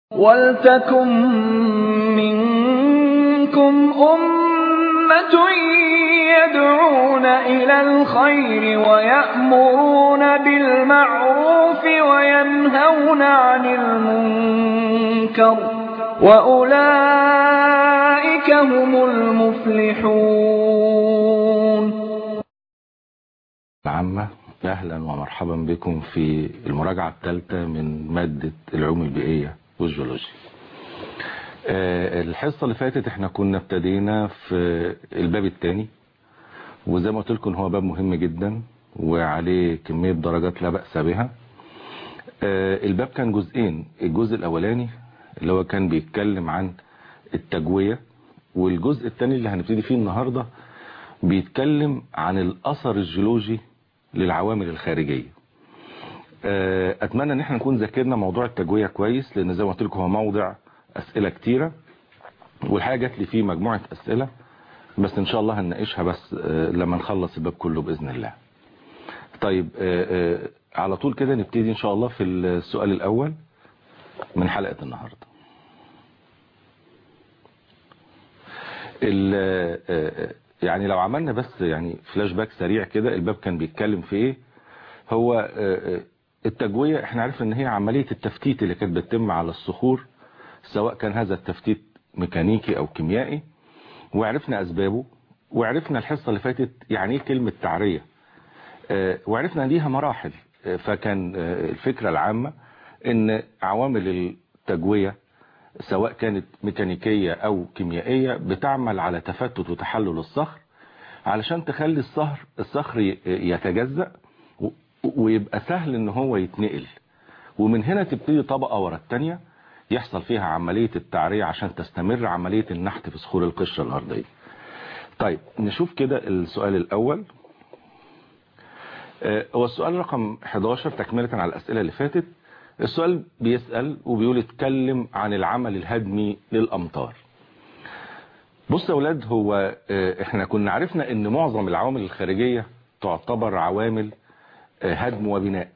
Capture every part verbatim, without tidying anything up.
وَلْتَكُن مِّنكُمْ أُمَّةٌ يَدْعُونَ إِلَى الْخَيْرِ وَيَأْمُرُونَ بِالْمَعْرُوفِ وَيَنْهَوْنَ عَنِ الْمُنكَرِ ۚ وَأُولَٰئِكَ هُمُ الْمُفْلِحُونَ. العامة، أهلا ومرحبا بكم في المراجعة الثالثة من مادة العلوم البيئية والجيولوجيا. الحصة اللي فاتت احنا كنا ابتدينا في الباب الثاني، وزي ما قلت لكم هو باب مهم جدا وعليه كمية درجات لا بأس بها. الباب كان جزئين، الجزء الأولاني اللي هو كان بيتكلم عن التجوية، والجزء الثاني اللي هنبتدي فيه النهاردة بيتكلم عن الأثر الجيولوجي للعوامل الخارجية. اتمنى ان احنا نكون ذاكرنا موضوع التجوية كويس، لان زي ما قلت لكم هو موضع اسئلة كتيرة، والحاجة جات لي فيه مجموعة اسئلة، بس ان شاء الله هنناقشها بس لما نخلص الباب كله باذن الله. طيب على طول كده نبتدي ان شاء الله في السؤال الاول من حلقة النهاردة. يعني لو عملنا بس يعني فلاش باك سريع كده، الباب كان بيتكلم في ايه؟ هو التجوية احنا عرفنا ان هي عملية التفتيت اللي كانت بتتم على الصخور، سواء كان هذا التفتيت ميكانيكي او كيميائي، وعرفنا اسبابه، وعرفنا الحصة اللي فاتت يعني ايه كلمة تعرية، وعرفنا ليها مراحل. فكان الفكرة العامة ان عوامل التجوية سواء كانت ميكانيكية او كيميائية بتعمل على تفتت وتحلل الصخر علشان تخلي الصخر الصخر يتجزأ ويبقى سهل ان هو يتنقل، ومن هنا تبتدي طبقة ورا التانية يحصل فيها عملية التعرية عشان تستمر عملية النحت في صخور القشرة الارضية. طيب نشوف كده السؤال الاول. هو السؤال رقم حداشر تكملة على الاسئلة اللي فاتت. السؤال بيسأل وبيقول اتكلم عن العمل الهدمي للامطار. بص يا اولاد، هو احنا كنا عرفنا ان معظم العوامل الخارجية تعتبر عوامل هدم وبناء،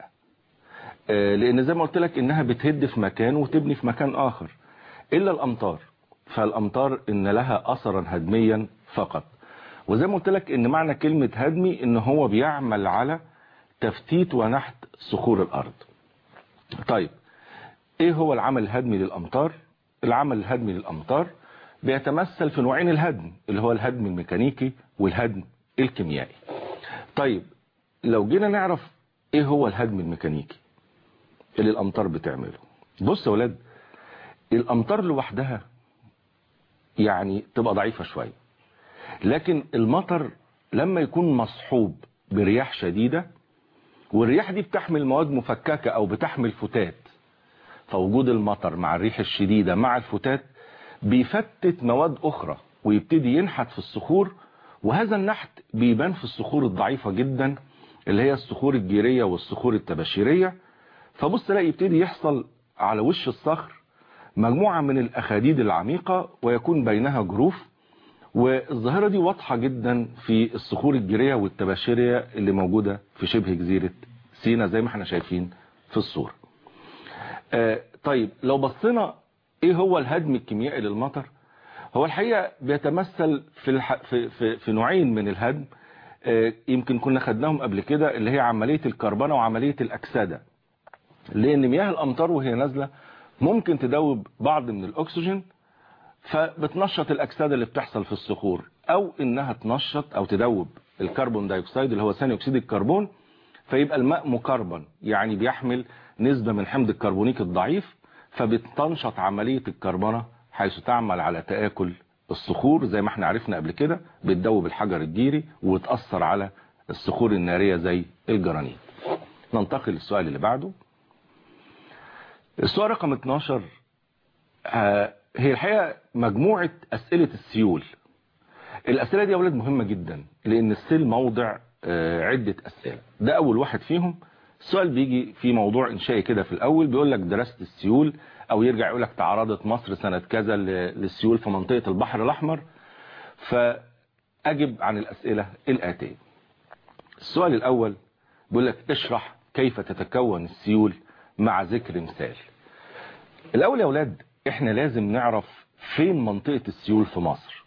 لان زي ما قلت لك انها بتهد في مكان وتبني في مكان اخر، الا الامطار. فالامطار ان لها اثرا هدميا فقط، وزي ما قلت لك ان معنى كلمة هدمي ان هو بيعمل على تفتيت ونحت صخور الارض. طيب ايه هو العمل الهدمي للامطار؟ العمل الهدمي للامطار بيتمثل في نوعين الهدم، اللي هو الهدم الميكانيكي والهدم الكيميائي. طيب لو جينا نعرف ايه هو الهدم الميكانيكي اللي الامطار بتعمله. بص يا ولاد، الامطار لوحدها يعني تبقى ضعيفة شوية، لكن المطر لما يكون مصحوب برياح شديدة، والرياح دي بتحمل مواد مفككة او بتحمل فتات، فوجود المطر مع الريح الشديدة مع الفتات بيفتت مواد اخرى ويبتدي ينحت في الصخور، وهذا النحت بيبان في الصخور الضعيفة جدا اللي هي الصخور الجيرية والصخور التباشيرية. فبص تلاقي يبتدي يحصل على وش الصخر مجموعة من الأخاديد العميقة ويكون بينها جروف، والظاهرة دي واضحة جدا في الصخور الجيرية والتباشيرية اللي موجودة في شبه جزيرة سيناء زي ما احنا شايفين في الصورة. آه طيب لو بصينا ايه هو الهدم الكيميائي للمطر، هو الحقيقة بيتمثل في, الح... في, في, في نوعين من الهدم، آه يمكن كنا خدناهم قبل كده، اللي هي عملية الكربنة وعملية الأكسدة. لأن مياه الأمطار وهي نازلة ممكن تدوب بعض من الأكسجين فبتنشط الأكسدة اللي بتحصل في الصخور، أو إنها تنشط أو تدوب الكربون دايوكسيد اللي هو ثاني أكسيد الكربون، فيبقى الماء مكربن يعني بيحمل نسبة من حمض الكربونيك الضعيف، فبتنشط عملية الكربنة حيث تعمل على تآكل الصخور زي ما احنا عرفنا قبل كده، بتدوب الحجر الجيري وتأثر على الصخور النارية زي الجرانيت. ننتقل للسؤال اللي بعده. السؤال رقم اتناشر هي الحقيقة مجموعة أسئلة السيول. الأسئلة دي يا ولاد مهمة جدا، لأن السيل موضع عدة أسئلة. ده أول واحد فيهم. السؤال بيجي في موضوع إنشائي كده في الأول، بيقول لك دراسة السيول، أو يرجع يقول لك تعرضت مصر سنة كذا للسيول في منطقة البحر الأحمر. فأجب عن الأسئلة الآتية. السؤال الأول بيقول لك اشرح كيف تتكون السيول مع ذكر مثال. الاول يا اولاد احنا لازم نعرف فين منطقة السيول في مصر.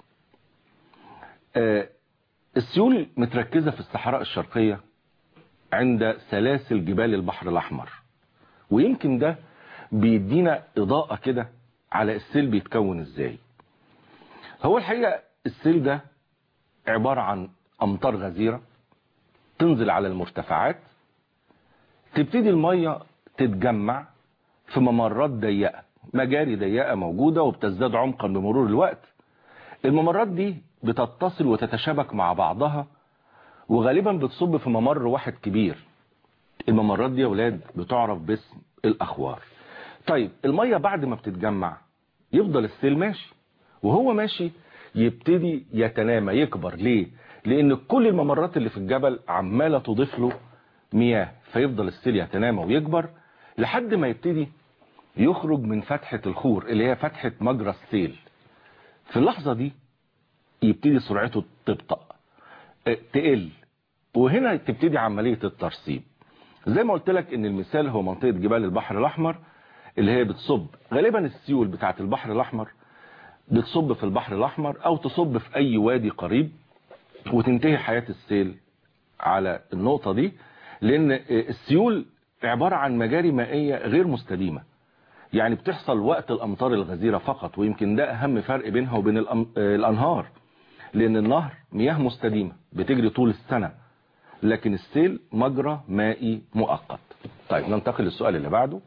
آه السيول متركزة في الصحراء الشرقية عند سلاسل جبال البحر الاحمر، ويمكن ده بيدينا اضاءة كده على السيل بيتكون ازاي. هو الحقيقة السيل ده عبارة عن امطار غزيرة تنزل على المرتفعات، تبتدي المية تتجمع في ممرات ضيقة، مجاري ضيقة موجودة وبتزداد عمقا بمرور الوقت. الممرات دي بتتصل وتتشابك مع بعضها وغالبا بتصب في ممر واحد كبير. الممرات دي يا ولاد بتعرف باسم الأخوار. طيب المية بعد ما بتتجمع يفضل السيل ماشي، وهو ماشي يبتدي يتنامى يكبر. ليه؟ لأن كل الممرات اللي في الجبل عمالة تضيف له مياه، فيفضل السيل يتنامى ويكبر لحد ما يبتدي يخرج من فتحة الخور اللي هي فتحة مجرى السيل. في اللحظة دي يبتدي سرعته تبطأ تقل، وهنا تبتدي عملية الترسيب. زي ما قلت لك ان المثال هو منطقة جبال البحر الاحمر اللي هي بتصب غالبا السيول بتاعت البحر الاحمر بتصب في البحر الاحمر او تصب في اي وادي قريب، وتنتهي حياة السيل على النقطة دي، لان السيول عبارة عن مجاري مائية غير مستديمة، يعني بتحصل وقت الامطار الغزيرة فقط، ويمكن ده اهم فرق بينها وبين الانهار، لان النهر مياه مستديمة بتجري طول السنة، لكن السيل مجرى مائي مؤقت. طيب ننتقل للسؤال اللي بعده.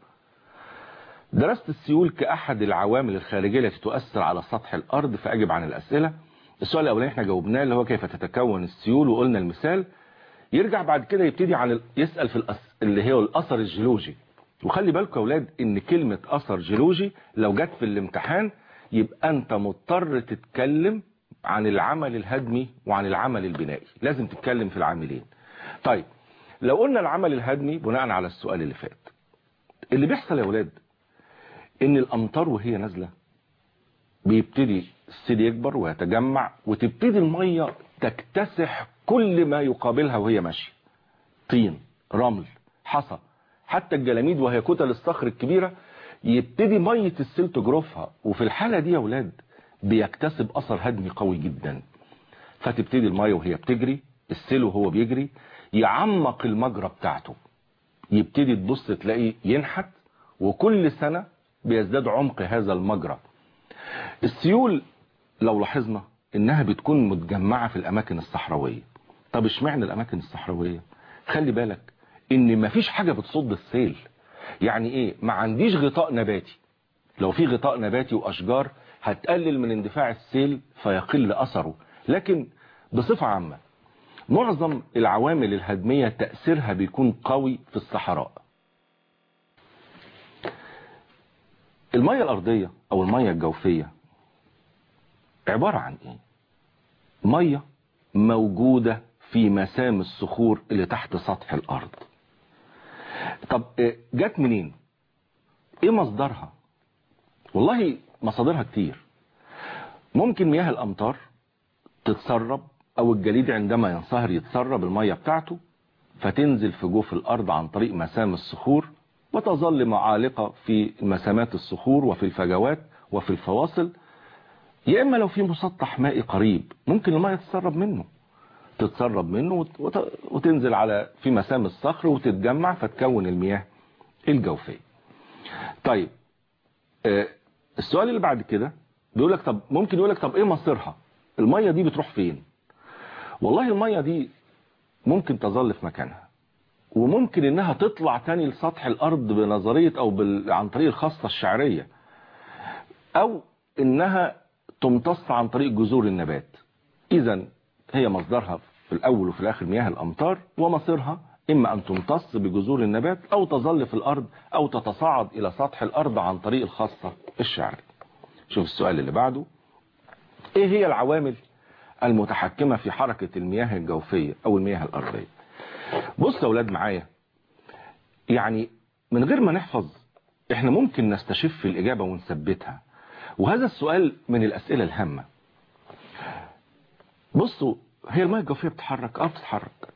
درست السيول كأحد العوامل الخارجية التي تؤثر على سطح الأرض، فأجب عن الأسئلة. السؤال الأولاني احنا جاوبناه اللي هو كيف تتكون السيول وقلنا المثال. يرجع بعد كده يبتدي عن ال... يسأل في الأس... اللي هي الأثر الجيولوجي. وخلي بالكم يا أولاد إن كلمة أثر جيولوجي لو جت في الامتحان يبقى أنت مضطر تتكلم عن العمل الهدمي وعن العمل البنائي، لازم تتكلم في العاملين. طيب لو قلنا العمل الهدمي بناء على السؤال اللي فات، اللي بيحصل يا ولاد ان الامطار وهي نازله بيبتدي السيل يكبر ويتجمع، وتبتدي الميه تكتسح كل ما يقابلها وهي ماشيه، طين، رمل، حصى، حتى الجلاميد وهي كتل الصخر الكبيره يبتدي ميه السيل تجرفها، وفي الحاله دي يا ولاد بيكتسب اثر هدمي قوي جدا. فتبتدي الميه وهي بتجري، السيل وهو بيجري يعمق المجرى بتاعته، يبتدي تبص تلاقيه ينحت، وكل سنة بيزداد عمق هذا المجرى. السيول لو لاحظنا انها بتكون متجمعة في الاماكن الصحراوية. طب اشمعنى الاماكن الصحراوية؟ خلي بالك ان مفيش حاجة بتصد السيل. يعني ايه؟ ما عنديش غطاء نباتي. لو في غطاء نباتي واشجار هتقلل من اندفاع السيل فيقل اثره، لكن بصفة عامة معظم العوامل الهدمية تأثيرها بيكون قوي في الصحراء. المية الأرضية أو المية الجوفية عبارة عن إيه؟ مية موجودة في مسام الصخور اللي تحت سطح الأرض. طب جت منين؟ إيه مصدرها؟ والله مصادرها كتير. ممكن مياه الأمطار تتسرب، أو الجليد عندما ينصهر يتسرب المية بتاعته فتنزل في جوف الأرض عن طريق مسام الصخور، وتظل معالقة في مسامات الصخور وفي الفجوات وفي الفواصل. يا إما لو في مسطح مائي قريب ممكن المية تتسرب منه تتسرب منه وتنزل على في مسام الصخر وتتجمع فتكون المياه الجوفية. طيب آه السؤال اللي بعد كده بيقول لك طب ممكن يقول لك طب ايه مصيرها؟ المية دي بتروح فين؟ والله المية دي ممكن تظل في مكانها، وممكن انها تطلع تاني لسطح الارض بنظرية او بال... عن طريق الخاصة الشعرية، او انها تمتص عن طريق جذور النبات. اذا هي مصدرها في الاول وفي الاخر مياه الامطار، ومصيرها اما ان تمتص بجذور النبات او تظل في الارض او تتصاعد الى سطح الارض عن طريق الخاصة الشعرية. شوف السؤال اللي بعده. ايه هي العوامل المتحكمة في حركة المياه الجوفية او المياه الارضية؟ بص يا اولاد معايا، يعني من غير ما نحفظ احنا ممكن نستشف الاجابة ونثبتها، وهذا السؤال من الاسئلة الهامة. بصوا، هي المياه الجوفية بتتحرك؟ اه بتتحرك.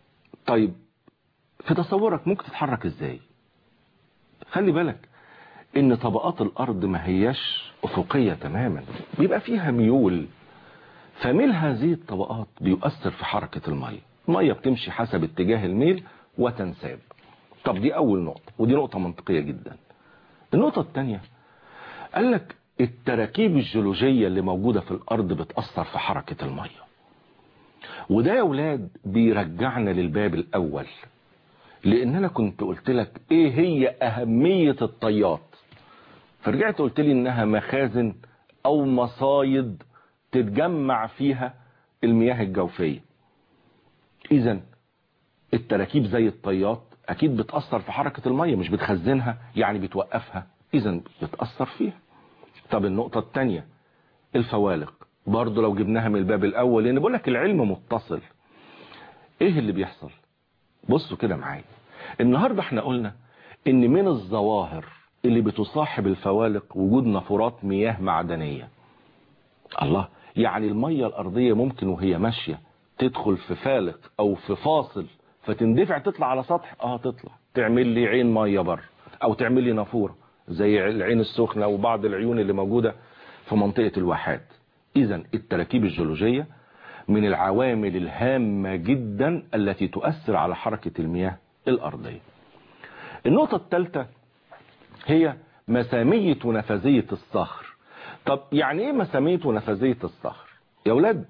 طيب في تصورك ممكن تتحرك ازاي؟ خلي بالك ان طبقات الارض ما هياش افقية تماما، بيبقى فيها ميول، فميل هذه الطبقات بيؤثر في حركة المية. المية بتمشي حسب اتجاه الميل وتنساب. طب دي اول نقطة، ودي نقطة منطقية جدا. النقطة الثانية قال لك التراكيب الجيولوجية اللي موجودة في الارض بتأثر في حركة المية. وده يا ولاد بيرجعنا للباب الاول، لان انا كنت قلت لك ايه هي اهمية الطيات، فرجعت قلت لي انها مخازن او مصايد تتجمع فيها المياه الجوفية. اذا التراكيب زي الطيات اكيد بتأثر في حركة المية، مش بتخزنها يعني بتوقفها، اذا بتأثر فيها. طب النقطة الثانية الفوالق، برضو لو جبناها من الباب الاول، لان بقول لك العلم متصل. ايه اللي بيحصل؟ بصوا كده معايا. النهاردة احنا قلنا ان من الظواهر اللي بتصاحب الفوالق وجود نافورات مياه معدنية. الله، يعني المية الارضية ممكن وهي ماشية تدخل في فالق او في فاصل فتندفع تطلع على سطح، اه تطلع تعمل لي عين مية بره، او تعمل لي نافورة زي العين السخنة وبعض العيون اللي موجودة في منطقة الواحات. اذا التراكيب الجيولوجية من العوامل الهامة جدا التي تؤثر على حركة المياه الارضية. النقطة الثالثة هي مسامية ونفاذية الصخر. طب يعني ايه مسامية ونفاذية الصخر؟ يا اولاد،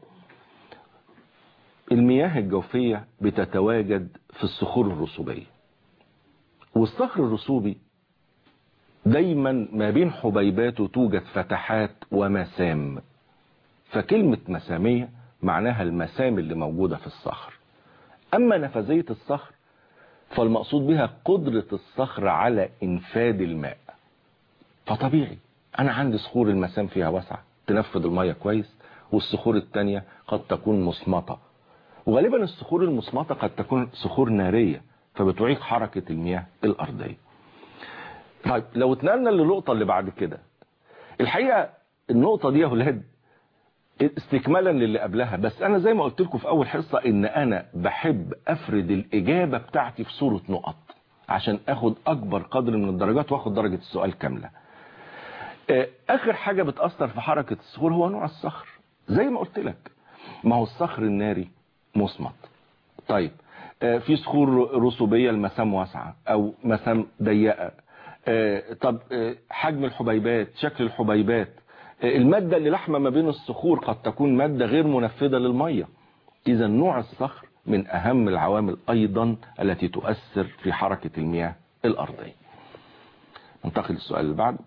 المياه الجوفية بتتواجد في الصخور الرسوبية، والصخر الرسوبي دايما ما بين حبيباته توجد فتحات ومسام، فكلمة مسامية معناها المسام اللي موجودة في الصخر. اما نفاذية الصخر فالمقصود بها قدرة الصخر على انفاذ الماء. فطبيعي انا عندي صخور المسام فيها واسعة تنفذ المية كويس، والصخور التانية قد تكون مصمتة، وغالبا الصخور المصمتة قد تكون صخور نارية فبتعيق حركة المياه الارضية. طيب لو اتنقلنا للنقطة اللي بعد كده، الحقيقة النقطة دي يا ولاد استكمالا للي قبلها، بس انا زي ما قلت لكم في اول حصة ان انا بحب افرد الاجابة بتاعتي في صورة نقط عشان اخد اكبر قدر من الدرجات واخد درجة السؤال كاملة. اخر حاجة بتأثر في حركة الصخور هو نوع الصخر. زي ما قلت لك، ما هو الصخر الناري مصمت. طيب في صخور رسوبية المسام واسعة او مسام ضيقة. طب حجم الحبيبات، شكل الحبيبات، المادة اللي لحمة ما بين الصخور قد تكون مادة غير منفذة للمية. اذا نوع الصخر من اهم العوامل ايضا التي تؤثر في حركة المياه الارضية. ننتقل للسؤال اللي بعده.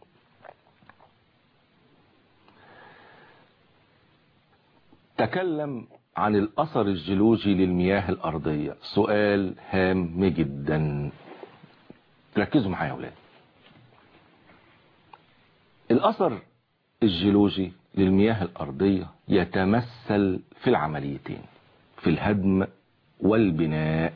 تكلم عن الاثر الجيولوجي للمياه الارضية. سؤال هام جدا، ركزوا معايا يا اولاد. الاثر الجيولوجي للمياه الارضية يتمثل في العمليتين، في الهدم والبناء.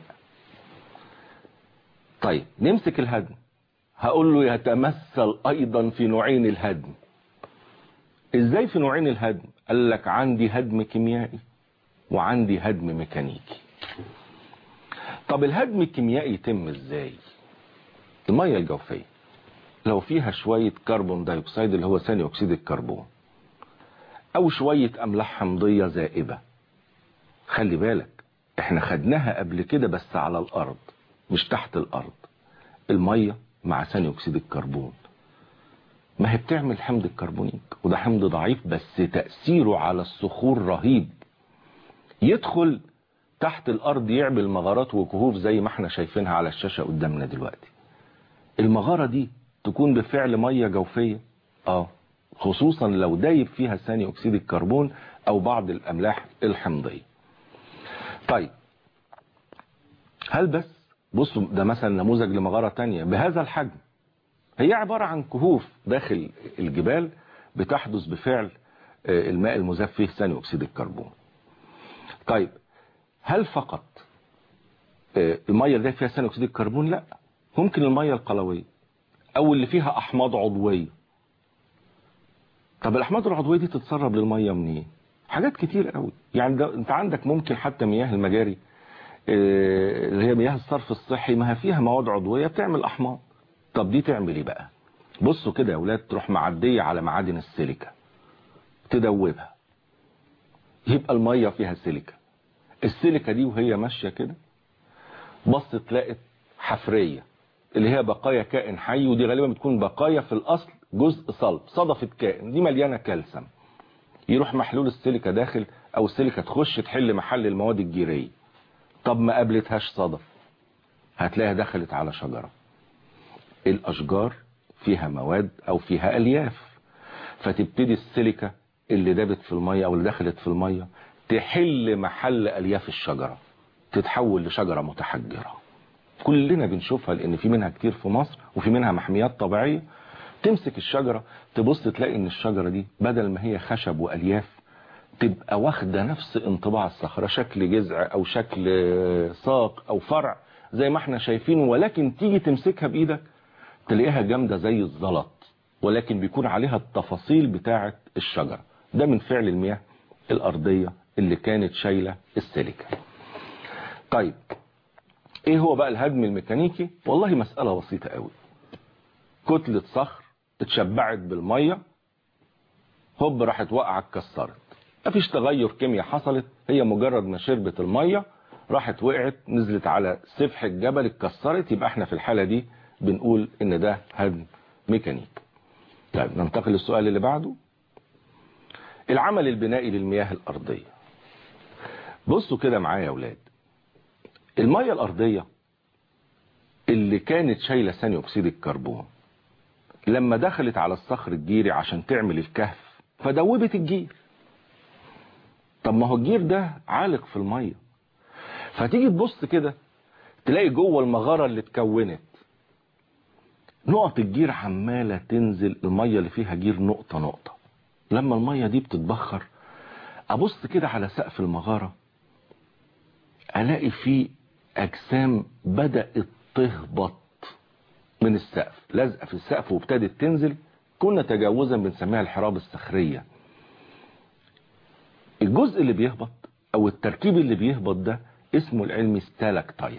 طيب نمسك الهدم، هقول له يتمثل ايضا في نوعين الهدم. ازاي في نوعين الهدم؟ قال لك عندي هدم كيميائي وعندي هدم ميكانيكي. طب الهدم الكيميائي يتم ازاي؟ المية الجوفية لو فيها شوية كربون دايوكسيد اللي هو ثاني اكسيد الكربون، او شوية املاح حمضية زائبة. خلي بالك احنا خدناها قبل كده بس على الارض مش تحت الارض. المية مع ثاني اكسيد الكربون ما هي بتعمل حمض الكربونيك، وده حمض ضعيف بس تأثيره على الصخور رهيب. يدخل تحت الارض يعمل مغارات وكهوف زي ما احنا شايفينها على الشاشة قدامنا دلوقتي. المغارة دي تكون بفعل مية جوفية، اه خصوصا لو دايب فيها ثاني اكسيد الكربون او بعض الاملاح الحمضية. طيب هل بس بصوا ده مثلا نموذج لمغارة تانية بهذا الحجم، هي عبارة عن كهوف داخل الجبال بتحدث بفعل الماء المذاب فيه ثاني اكسيد الكربون. طيب هل فقط المية اللي فيها ثاني اكسيد الكربون؟ لا، ممكن المية القلوية او اللي فيها احماض عضوية. طب الاحماض العضوية دي تتسرب للمية منين؟ إيه؟ حاجات كتير قوي. يعني ده انت عندك ممكن حتى مياه المجاري اللي هي مياه الصرف الصحي ما فيها مواد عضوية بتعمل احماض. طب دي تعمل ايه بقى؟ بصوا كده يا ولاد، تروح معدية على معادن السيليكا تدوبها، يبقى المية فيها سيليكا. السيليكا دي وهي ماشية كده بص تلاقت حفرية اللي هي بقايا كائن حي، ودي غالبا بتكون بقايا في الأصل جزء صلب صدفة كائن، دي مليانة كالسيوم. يروح محلول السيليكا داخل، أو السيليكا تخش تحل محل المواد الجيرية. طب ما قابلتهاش صدف، هتلاقيها دخلت على شجرة. الأشجار فيها مواد أو فيها ألياف، فتبتدي السيليكا اللي دابت في المية أو اللي دخلت في المية تحل محل ألياف الشجرة، تتحول لشجرة متحجرة. كلنا بنشوفها لأن في منها كتير في مصر، وفي منها محميات طبيعية. تمسك الشجرة تبص تلاقي ان الشجرة دي بدل ما هي خشب وألياف تبقى واخدة نفس انطباع الصخرة، شكل جذع او شكل ساق او فرع زي ما احنا شايفين، ولكن تيجي تمسكها بإيدك تلاقيها جامدة زي الزلط، ولكن بيكون عليها التفاصيل بتاعة الشجرة. ده من فعل المياه الأرضية اللي كانت شايلة السيليكا. طيب ايه هو بقى الهدم الميكانيكي؟ والله مسألة بسيطة قوي. كتلة صخر اتشبعت بالمية، هوب راحت واقعة اتكسرت، مفيش تغير كيمياء حصلت، هي مجرد ما شربت المية راحت وقعت نزلت على سفح الجبل اتكسرت، يبقى احنا في الحالة دي بنقول ان ده هدم ميكانيكي. طيب ننتقل للسؤال اللي بعده. العمل البنائي للمياه الأرضية. بصوا كده معايا يا اولاد، المياه الأرضية اللي كانت شايلة ثاني أكسيد الكربون لما دخلت على الصخر الجيري عشان تعمل الكهف فدوبت الجير. طب ما هو الجير ده عالق في المية، فتيجي تبص كده تلاقي جوه المغارة اللي اتكونت نقط الجير عمالة تنزل، المية اللي فيها جير نقطة نقطة. لما المية دي بتتبخر ابص كده على سقف المغارة الاقي فيه اجسام بدأت تهبط من السقف، لازقه في السقف وابتدت تنزل، كنا تجاوزا بنسميها الحراب الصخريه. الجزء اللي بيهبط او التركيب اللي بيهبط ده اسمه العلمي ستالاكتايت.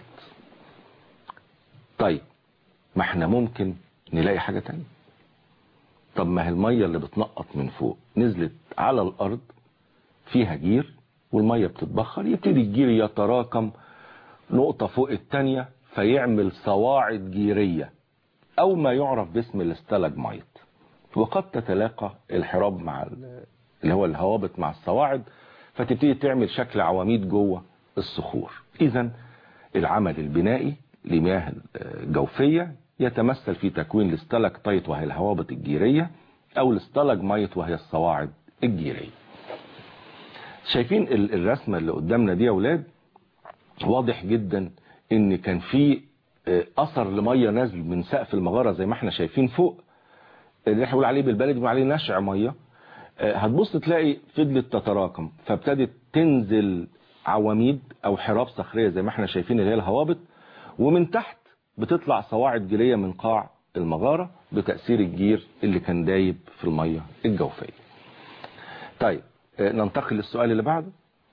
طيب ما احنا ممكن نلاقي حاجه تانية. طب ما هي الميه اللي بتنقط من فوق نزلت على الارض فيها جير، والميه بتتبخر، يبتدي الجير يتراكم نقطه فوق الثانيه فيعمل صواعد جيريه او ما يعرف باسم الاستالاجمايت، وقد تتلاقى الحراب مع اللي هو الهوابط مع الصواعد فتبتدي تعمل شكل عواميد جوه الصخور. اذا العمل البنائي لمياه الجوفيه يتمثل في تكوين الاستالاكتايت وهي الهوابط الجيريه، او الاستالاجمايت وهي الصواعد الجيريه. شايفين الرسمه اللي قدامنا دي يا اولاد؟ واضح جدا ان كان في اثر لميه نازل من سقف المغاره زي ما احنا شايفين فوق، اللي احنا بنقول عليه بالبلدي بنقول عليه نشع ميه. هتبص تلاقي فضلت تتراكم فابتدت تنزل عواميد او حراب صخريه زي ما احنا شايفين اللي هي الهوابط، ومن تحت بتطلع صواعد جيريه من قاع المغاره بتاثير الجير اللي كان دايب في الميه الجوفيه. طيب ننتقل للسؤال اللي بعده.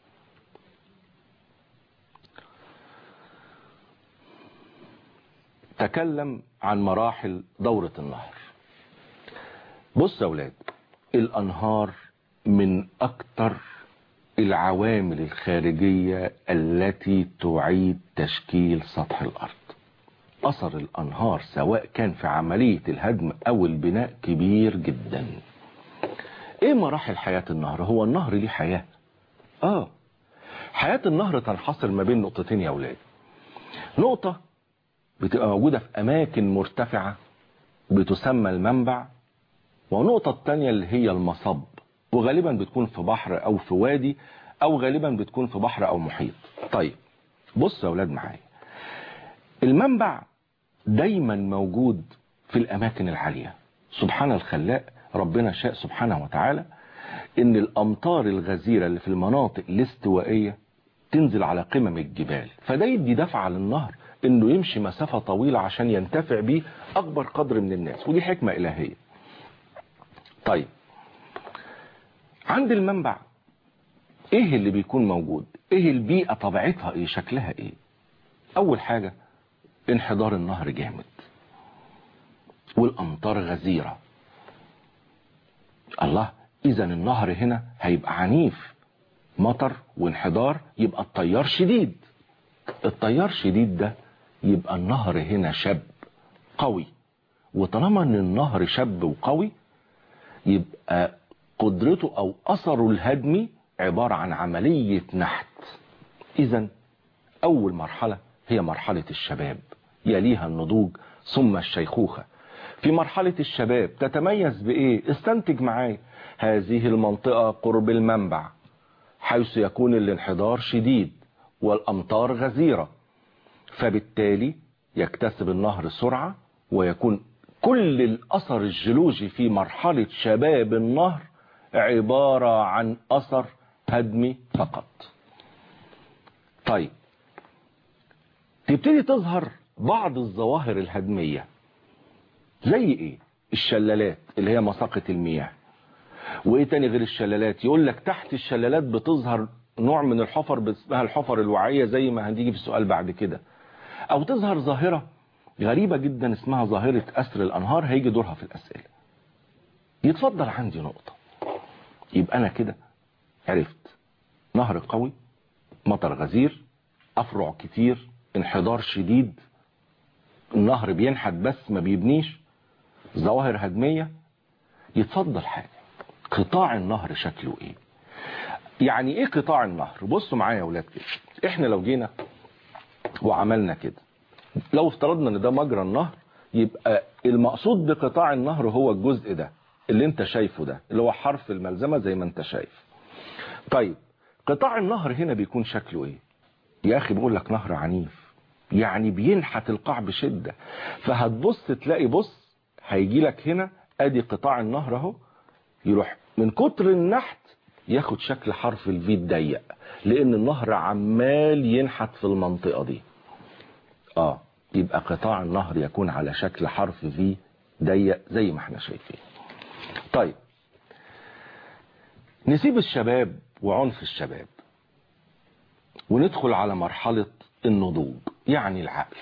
تكلم عن مراحل دورة النهر. بص يا اولاد، الانهار من اكتر العوامل الخارجية التي تعيد تشكيل سطح الارض. اثر الانهار سواء كان في عملية الهدم او البناء كبير جدا. ايه مراحل حياة النهر؟ هو النهر ليه حياة؟ اه حياة النهر تنحصر ما بين نقطتين يا اولاد. نقطة بتبقى موجودة في اماكن مرتفعة بتسمى المنبع، ونقطة التانية اللي هي المصب، وغالبا بتكون في بحر او في وادي، او غالبا بتكون في بحر او محيط. طيب بص يا اولاد معايا، المنبع دايما موجود في الاماكن العالية. سبحان الخلاق، ربنا شاء سبحانه وتعالى ان الامطار الغزيرة اللي في المناطق الاستوائية تنزل على قمم الجبال، فده يدي دفعة للنهر انه يمشي مسافة طويلة عشان ينتفع بيه اكبر قدر من الناس، ودي حكمة الهية. طيب عند المنبع ايه اللي بيكون موجود؟ ايه البيئة طبيعتها ايه؟ شكلها ايه؟ اول حاجة انحدار النهر جامد. والأمطار غزيرة. الله، إذا النهر هنا هيبقى عنيف، مطر وانحدار، يبقى التيار شديد. التيار شديد ده يبقى النهر هنا شاب قوي، وطالما ان النهر شاب وقوي يبقى قدرته او اثره الهدمي عبارة عن عملية نحت. اذا اول مرحلة هي مرحلة الشباب، يليها النضوج ثم الشيخوخة. في مرحلة الشباب تتميز بايه؟ استنتج معايا. هذه المنطقة قرب المنبع، حيث يكون الانحدار شديد والامطار غزيرة، فبالتالي يكتسب النهر سرعة، ويكون كل الاثر الجيولوجي في مرحلة شباب النهر عبارة عن اثر هدمي فقط. طيب، تبتدي تظهر بعض الظواهر الهدمية. زي ايه؟ الشلالات اللي هي مساقة المياه. وايه تاني غير الشلالات؟ يقول لك تحت الشلالات بتظهر نوع من الحفر اسمها الحفر الوعية، زي ما هنيجي في السؤال بعد كده. او تظهر ظاهرة غريبة جدا اسمها ظاهرة أسر الأنهار، هيجي دورها في الأسئلة. يتفضل عندي نقطة. يبقى أنا كده عرفت نهر قوي، مطر غزير، أفرع كتير، انحدار شديد، النهر بينحت بس ما بيبنيش، ظواهر هدمية. يتفضل حاجة، قطاع النهر شكله ايه؟ يعني ايه قطاع النهر؟ بصوا معايا يا اولاد كده. احنا لو جينا وعملنا كده، لو افترضنا ان ده مجرى النهر، يبقى المقصود بقطاع النهر هو الجزء ده اللي انت شايفه ده، اللي هو حرف الملزمة زي ما انت شايف. طيب، قطاع النهر هنا بيكون شكله ايه؟ يا اخي بقول لك نهر عنيف، يعني بينحت القاع بشدة. فهتبص تلاقي، بص هيجي لك هنا ادي قطاع النهر اهو، يروح من كتر النحت ياخد شكل حرف الفي الضيق، لان النهر عمال ينحت في المنطقة دي. اه يبقى قطاع النهر يكون على شكل حرف في ضيق زي ما احنا شايفين. طيب، نسيب الشباب وعنف الشباب وندخل على مرحلة النضوج، يعني العقل.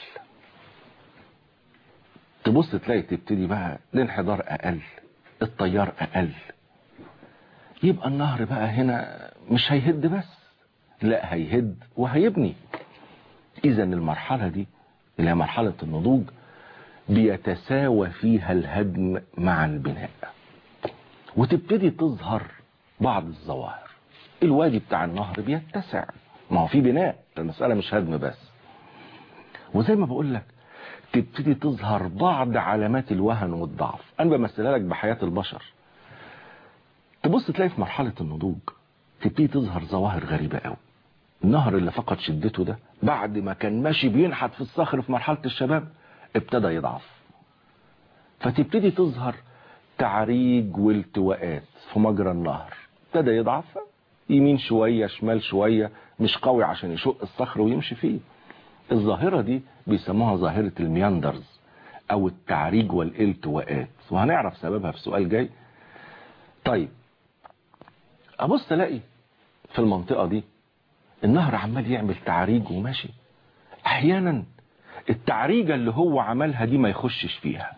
تبص تلاقي تبتدي بقى الانحدار اقل، التيار اقل، يبقى النهر بقى هنا مش هيهد بس، لا هيهد وهيبني. اذا المرحلة دي اللي هي مرحلة النضوج بيتساوى فيها الهدم مع البناء، وتبتدي تظهر بعض الظواهر. الوادي بتاع النهر بيتسع، ما هو في بناء، المسألة مش هدم بس. وزي ما بقول لك تبتدي تظهر بعض علامات الوهن والضعف. انا بمثلها لك بحياة البشر. تبص تلاقي في مرحلة النضوج تبتدي تظهر ظواهر غريبة قوي. النهر اللي فقد شدته ده بعد ما كان ماشي بينحت في الصخر في مرحلة الشباب ابتدى يضعف، فتبتدي تظهر تعريج والتواءات في مجرى النهر. ابتدى يضعف، يمين شوية شمال شوية، مش قوي عشان يشق الصخر ويمشي فيه. الظاهرة دي بيسموها ظاهرة المياندرز او التعريج والالتواءات، وهنعرف سببها في سؤال جاي. طيب، ابص الاقي في المنطقة دي النهر عمال يعمل تعريج وماشي. احيانا التعريجة اللي هو عملها دي ما يخشش فيها.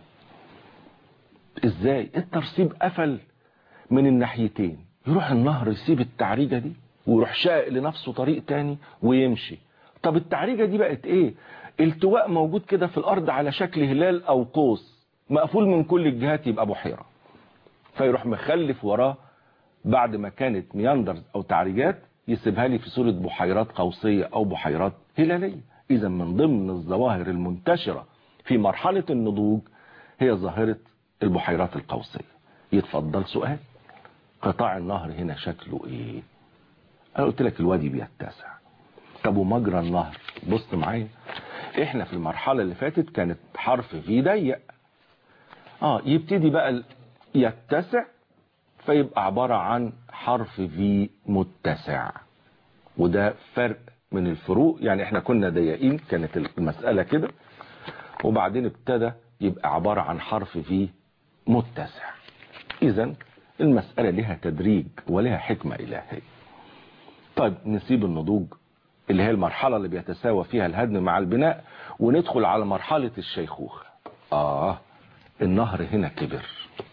ازاي؟ الترسيب قفل من الناحيتين، يروح النهر يسيب التعريجة دي ويروح شاق لنفسه طريق تاني ويمشي. طب التعريجة دي بقت ايه؟ التواء موجود كده في الارض على شكل هلال او قوس مقفول من كل الجهات، يبقى بحيرة. فيروح مخلف وراه بعد ما كانت مياندرز او تعريجات يسيبها لي في صورة بحيرات قوسية او بحيرات هلالية. اذا من ضمن الظواهر المنتشرة في مرحلة النضوج هي ظاهرة البحيرات القوسية. يتفضل سؤال، قطاع النهر هنا شكله ايه؟ انا قلت لك الوادي بيتسع. طب ومجرى النهر؟ بص معايا، احنا في المرحلة اللي فاتت كانت حرف في ضيق، اه يبتدي بقى يتسع فيبقى عبارة عن حرف في متسع. وده فرق من الفروق، يعني احنا كنا ضيقين كانت المسألة كده، وبعدين ابتدى يبقى عبارة عن حرف في متسع. اذا المسألة لها تدريج ولها حكمة إلهية. طيب، نسيب النضوج اللي هي المرحلة اللي بيتساوى فيها الهدم مع البناء، وندخل على مرحلة الشيخوخة. آه النهر هنا كبر.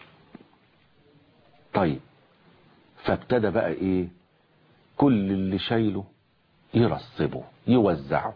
طيب فابتدى بقى ايه؟ كل اللي شايله يرصبه يوزعه.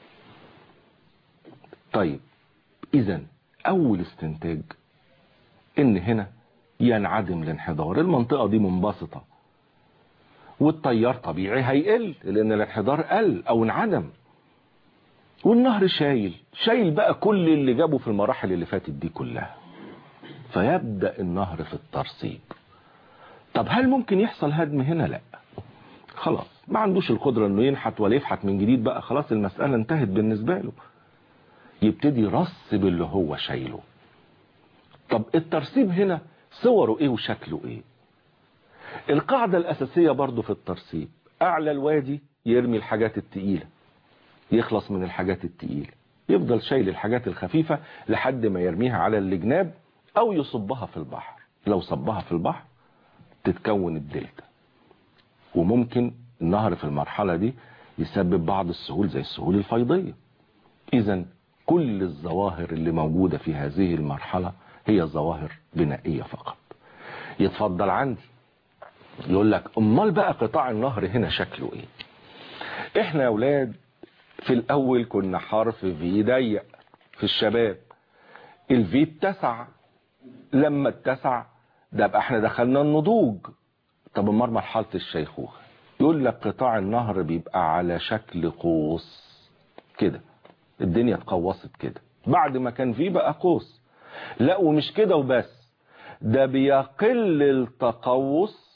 طيب اذا اول استنتاج ان هنا ينعدم الانحدار، المنطقة دي منبسطة والتيار طبيعي هيقل لان الانحدار قل او انعدم، والنهر شايل شايل بقى كل اللي جابه في المراحل اللي فاتت دي كلها، فيبدأ النهر في الترسيب. طب هل ممكن يحصل هدم هنا؟ لا، خلاص ما عندوش القدرة انه ينحت ولا يفحت من جديد بقى، خلاص المسألة انتهت بالنسبة له، يبتدي يرسب اللي هو شايله. طب الترسيب هنا صوره ايه وشكله ايه؟ القاعدة الاساسية برضو في الترسيب، اعلى الوادي يرمي الحاجات التقيلة، يخلص من الحاجات التقيلة، يفضل شايل الحاجات الخفيفة لحد ما يرميها على الجناب او يصبها في البحر. لو صبها في البحر تتكون الدلتا، وممكن النهر في المرحلة دي يسبب بعض السهول زي السهول الفيضية. اذا كل الظواهر اللي موجودة في هذه المرحلة هي ظواهر بنائية فقط. يتفضل عندي يقول لك امال بقى قطاع النهر هنا شكله ايه؟ احنا يا اولاد في الاول كنا حرف في ضيق في الشباب، الفي اتسع، لما اتسع ده بقى احنا دخلنا النضوج. طب امال مرحلة الشيخوخة؟ يقول لك قطاع النهر بيبقى على شكل قوس كده، الدنيا اتقوصت كده بعد ما كان فيه بقى قوس. لا ومش كده وبس، ده بيقل التقوس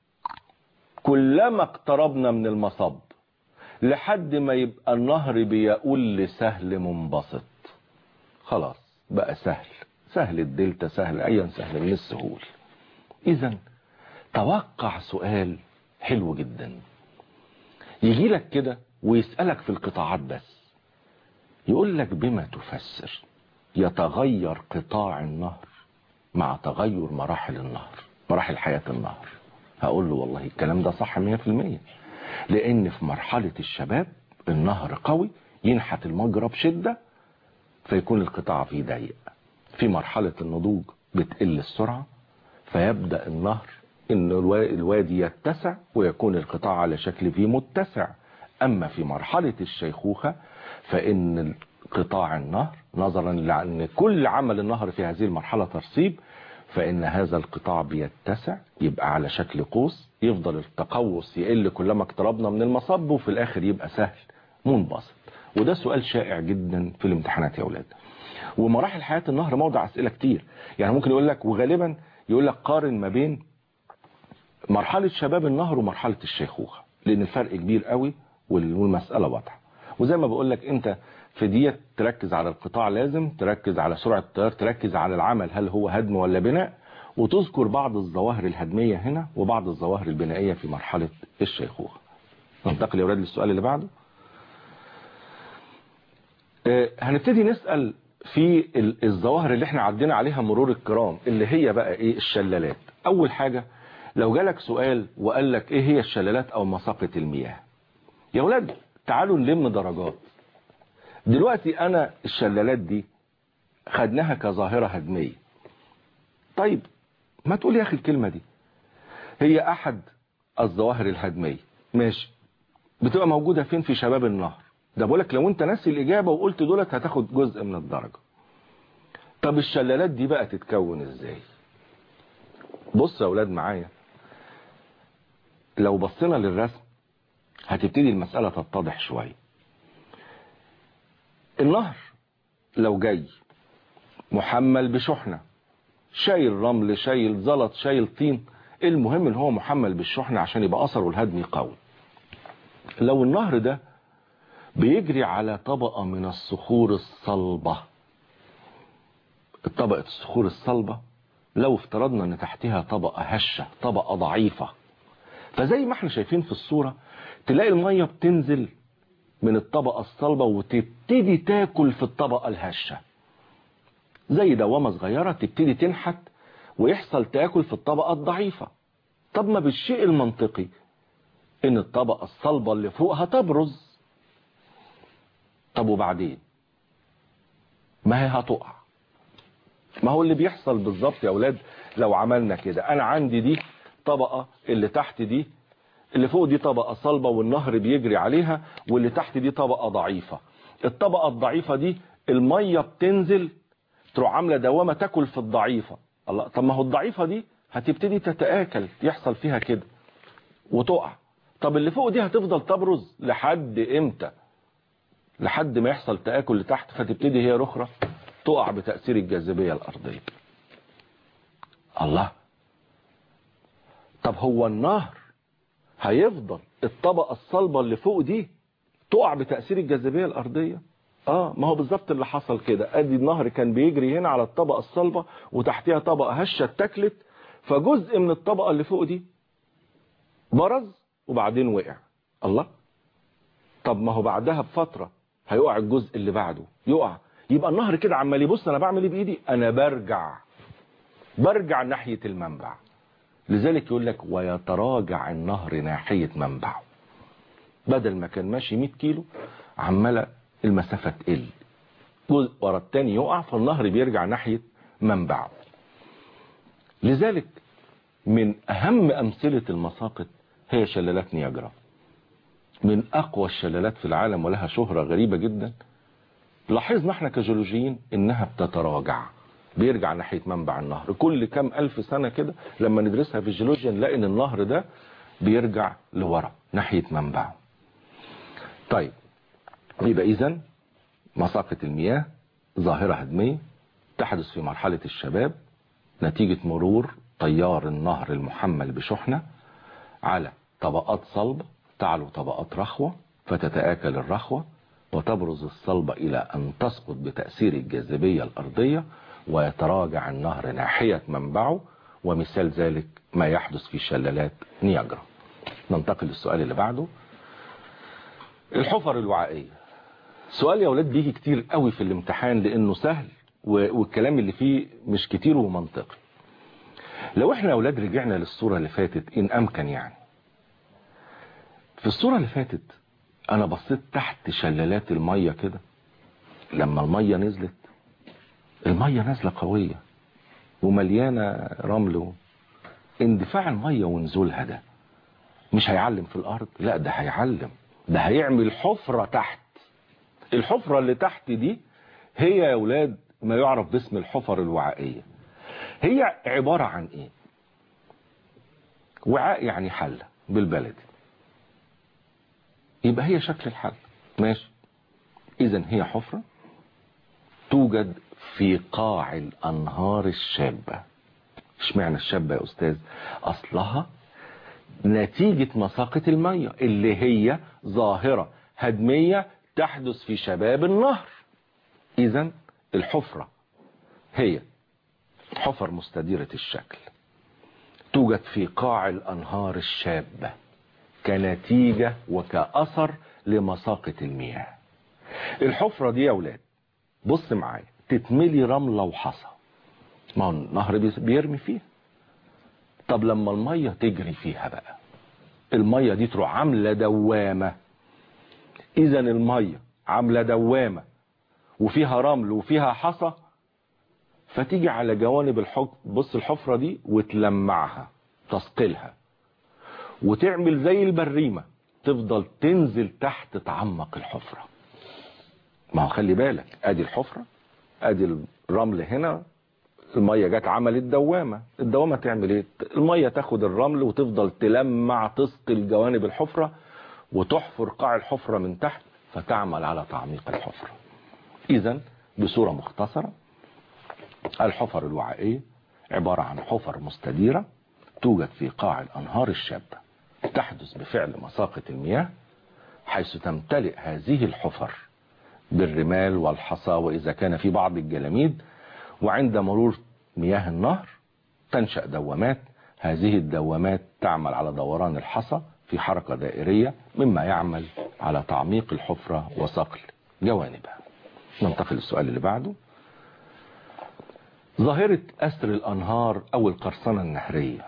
كلما اقتربنا من المصب لحد ما يبقى النهر بيقول لسهل منبسط. خلاص بقى سهل، سهل الدلتا، سهل ايا سهل من السهول. اذا توقع سؤال حلو جدا يجي لك كده ويسألك في القطاعات بس، يقول لك بما تفسر يتغير قطاع النهر مع تغير مراحل النهر، مراحل حياة النهر. هقول له والله الكلام ده صح مية في المية، لان في مرحلة الشباب النهر قوي ينحت المجرى بشدة فيكون القطاع فيه ضيق. في مرحلة النضوج بتقل السرعة فيبدأ النهر ان الوادي يتسع ويكون القطاع على شكل فيه متسع. اما في مرحلة الشيخوخة فان قطاع النهر نظرا لان كل عمل النهر في هذه المرحلة ترسيب، فان هذا القطاع بيتسع يبقى على شكل قوس، يفضل التقوس يقل كلما اقتربنا من المصب وفي الاخر يبقى سهل منبسط. وده سؤال شائع جدا في الامتحانات يا اولاد. ومراحل حياة النهر موضع اسئلة كتير، يعني ممكن يقول لك وغالبا يقول لك قارن ما بين مرحلة شباب النهر ومرحلة الشيخوخة لان الفرق كبير قوي والمسألة واضحة. وزي ما بقول لك انت في دي تركز على القطاع، لازم تركز على سرعة التيار، تركز على العمل هل هو هدم ولا بناء، وتذكر بعض الظواهر الهدمية هنا وبعض الظواهر البنائية في مرحلة الشيخوخة. ننتقل يا أولاد للسؤال اللي بعده. اه هنبتدي نسأل في الظواهر اللي احنا عدينا عليها مرور الكرام اللي هي بقى ايه؟ الشلالات. اول حاجة لو جالك سؤال وقال لك ايه هي الشلالات او مساقط المياه، يا أولاد تعالوا نلم درجات. دلوقتي انا الشلالات دي خدناها كظاهرة هدمية. طيب ما تقول يا اخي الكلمة دي هي احد الظواهر الهدمية، ماشي، بتبقى موجودة فين؟ في شباب النهر. ده بقولك لو انت ناسي الاجابة وقلت دولت هتاخد جزء من الدرجة. طب الشلالات دي بقى تتكون ازاي؟ بص يا اولاد معايا، لو بصينا للرسم هتبتدي المسألة تتضح شوية. النهر لو جاي محمل بشحنة، شايل رمل، شايل زلط، شايل طين، المهم ان هو محمل بالشحنة عشان يبقى اثره الهدمي قوي. لو النهر ده بيجري على طبقة من الصخور الصلبة، الطبقة الصخور الصلبة لو افترضنا ان تحتها طبقة هشة، طبقة ضعيفة، فزي ما احنا شايفين في الصورة تلاقي المية بتنزل من الطبقة الصلبة وتبتدي تاكل في الطبقة الهشة، زي دوامة صغيرة تبتدي تنحت ويحصل تاكل في الطبقة الضعيفة. طب ما بالشيء المنطقي ان الطبقة الصلبة اللي فوقها تبرز. طب وبعدين ما هي هتقع، ما هو اللي بيحصل بالظبط يا اولاد لو عملنا كده، انا عندي دي طبقة، اللي تحت دي اللي فوق دي طبقة صلبة والنهر بيجري عليها، واللي تحت دي طبقة ضعيفة. الطبقة الضعيفة دي المية بتنزل تروح عاملة دوامة تاكل في الضعيفة. الله، طب ما هو الضعيفة دي هتبتدي تتآكل، يحصل فيها كده وتقع. طب اللي فوق دي هتفضل تبرز لحد امتى؟ لحد ما يحصل تآكل لتحت، فتبتدي هي رخرة تقع بتأثير الجاذبية الأرضية. الله، طب هو النهر هيفضل الطبقة الصلبة اللي فوق دي تقع بتأثير الجاذبية الأرضية؟ اه، ما هو بالظبط اللي حصل كده. ادي النهر كان بيجري هنا على الطبقة الصلبة وتحتها طبقة هشة اتاكلت، فجزء من الطبقة اللي فوق دي برز وبعدين وقع. الله، طب ما هو بعدها بفترة هيقع الجزء اللي بعده يقع. يبقى النهر كده عمال يبص انا بعمل ايه بايدي؟ انا برجع برجع ناحية المنبع. لذلك يقول لك ويتراجع النهر ناحية منبعه. بدل ما كان ماشي مية كيلو عمالة المسافة تقل، جزء ورا التاني يقع، فالنهر بيرجع ناحية منبعه. لذلك من أهم أمثلة المساقط هي شلالات نياجرا، من أقوى الشلالات في العالم ولها شهرة غريبة جدا. لاحظنا احنا كجيولوجيين إنها بتتراجع، بيرجع ناحية منبع النهر. كل كام ألف سنة كده لما ندرسها في الجيولوجيا نلاقي إن النهر ده بيرجع لورا ناحية منبعه. طيب، يبقى إذن مساقط المياه ظاهرة هدمية تحدث في مرحلة الشباب نتيجة مرور تيار النهر المحمل بشحنة على طبقات صلبة تعلو طبقات رخوة، فتتآكل الرخوة وتبرز الصلبة إلى أن تسقط بتأثير الجاذبية الأرضية ويتراجع النهر ناحية منبعه. ومثال ذلك ما يحدث في شلالات نياجرا. ننتقل للسؤال اللي بعده، الحفر الوعائية. سؤال يا ولاد بيجي كتير قوي في الامتحان لأنه سهل والكلام اللي فيه مش كتير ومنطقي. لو احنا يا ولاد رجعنا للصورة اللي فاتت إن أمكن، يعني في الصورة اللي فاتت أنا بصيت تحت شلالات المية كده، لما المية نزلت المية نازلة قوية ومليانة رمل. اندفاع المية ونزولها ده مش هيعلم في الأرض، لا ده هيعلم، ده هيعمل حفرة تحت. الحفرة اللي تحت دي هي يا ولاد ما يعرف باسم الحفر الوعائية. هي عبارة عن ايه؟ وعاء يعني حلة بالبلدي، يبقى هي شكل الحل، ماشي. اذا هي حفرة توجد في قاع الانهار الشابة. اشمعنى الشابة يا استاذ؟ اصلها نتيجة مساقط المية اللي هي ظاهرة هدمية تحدث في شباب النهر. اذا الحفرة هي حفر مستديرة الشكل توجد في قاع الأنهار الشابة كنتيجة وكأثر لمساقط المياه. الحفرة دي يا ولاد بص معايا تتملي رملة وحصى، ما هو النهر بيرمي فيها. طب لما المية تجري فيها بقى، المية دي تروح عاملة دوامة. إذن المية عاملة دوامة وفيها رمل وفيها حصى، فتيجي على جوانب الحفرة، بص الحفرة دي وتلمعها تثقلها وتعمل زي البريمة، تفضل تنزل تحت تعمق الحفرة. ما هو خلي بالك ادي الحفرة، ادي الرمل هنا، المية جت عملت دوامة. الدوامة تعمل ايه؟ المية تاخد الرمل وتفضل تلمع تثقل جوانب الحفرة وتحفر قاع الحفرة من تحت فتعمل على تعميق الحفرة. اذا بصورة مختصرة الحفر الوعائية عبارة عن حفر مستديرة توجد في قاع الأنهار الشابة تحدث بفعل مساقط المياه، حيث تمتلئ هذه الحفر بالرمال والحصى وإذا كان في بعض الجلاميد، وعند مرور مياه النهر تنشأ دوامات. هذه الدوامات تعمل على دوران الحصى في حركة دائرية مما يعمل على تعميق الحفرة وصقل جوانبها. ننتقل للسؤال اللي بعده، ظاهرة أسر الأنهار أو القرصنة النهرية.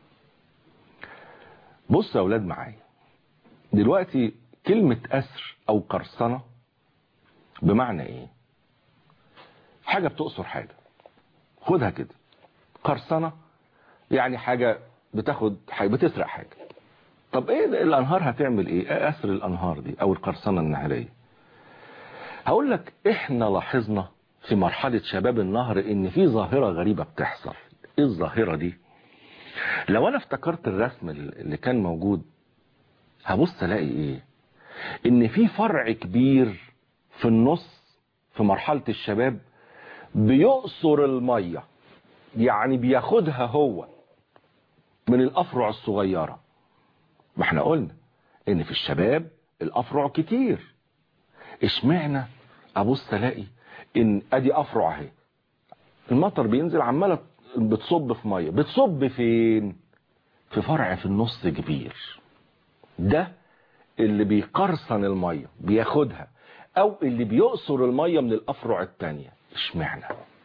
بص يا أولاد معايا دلوقتي كلمة أسر أو قرصنة بمعنى إيه؟ حاجة بتقصر حاجة، خدها كده قرصنة، يعني حاجة بتاخد حاجة، بتسرق حاجة. طب ايه الانهار هتعمل ايه؟ ايه اثر الانهار دي او القرصنة النهرية؟ هقول لك احنا لاحظنا في مرحلة شباب النهر ان في ظاهرة غريبة بتحصل. ايه الظاهرة دي؟ لو انا افتكرت الرسم اللي كان موجود، هبص الاقي ايه؟ ان في فرع كبير في النص في مرحلة الشباب بيقصر المية، يعني بياخدها هو من الافرع الصغيرة. ما احنا قلنا ان في الشباب الافرع كتير، اشمعنى ابص الاقي ان ادي افرع اهي، المطر بينزل عماله بتصب في ميه، بتصب فين؟ في فرع في النص كبير، ده اللي بيقرصن الميه بياخدها، او اللي بيقصر الميه من الافرع التانية. اشمعنى؟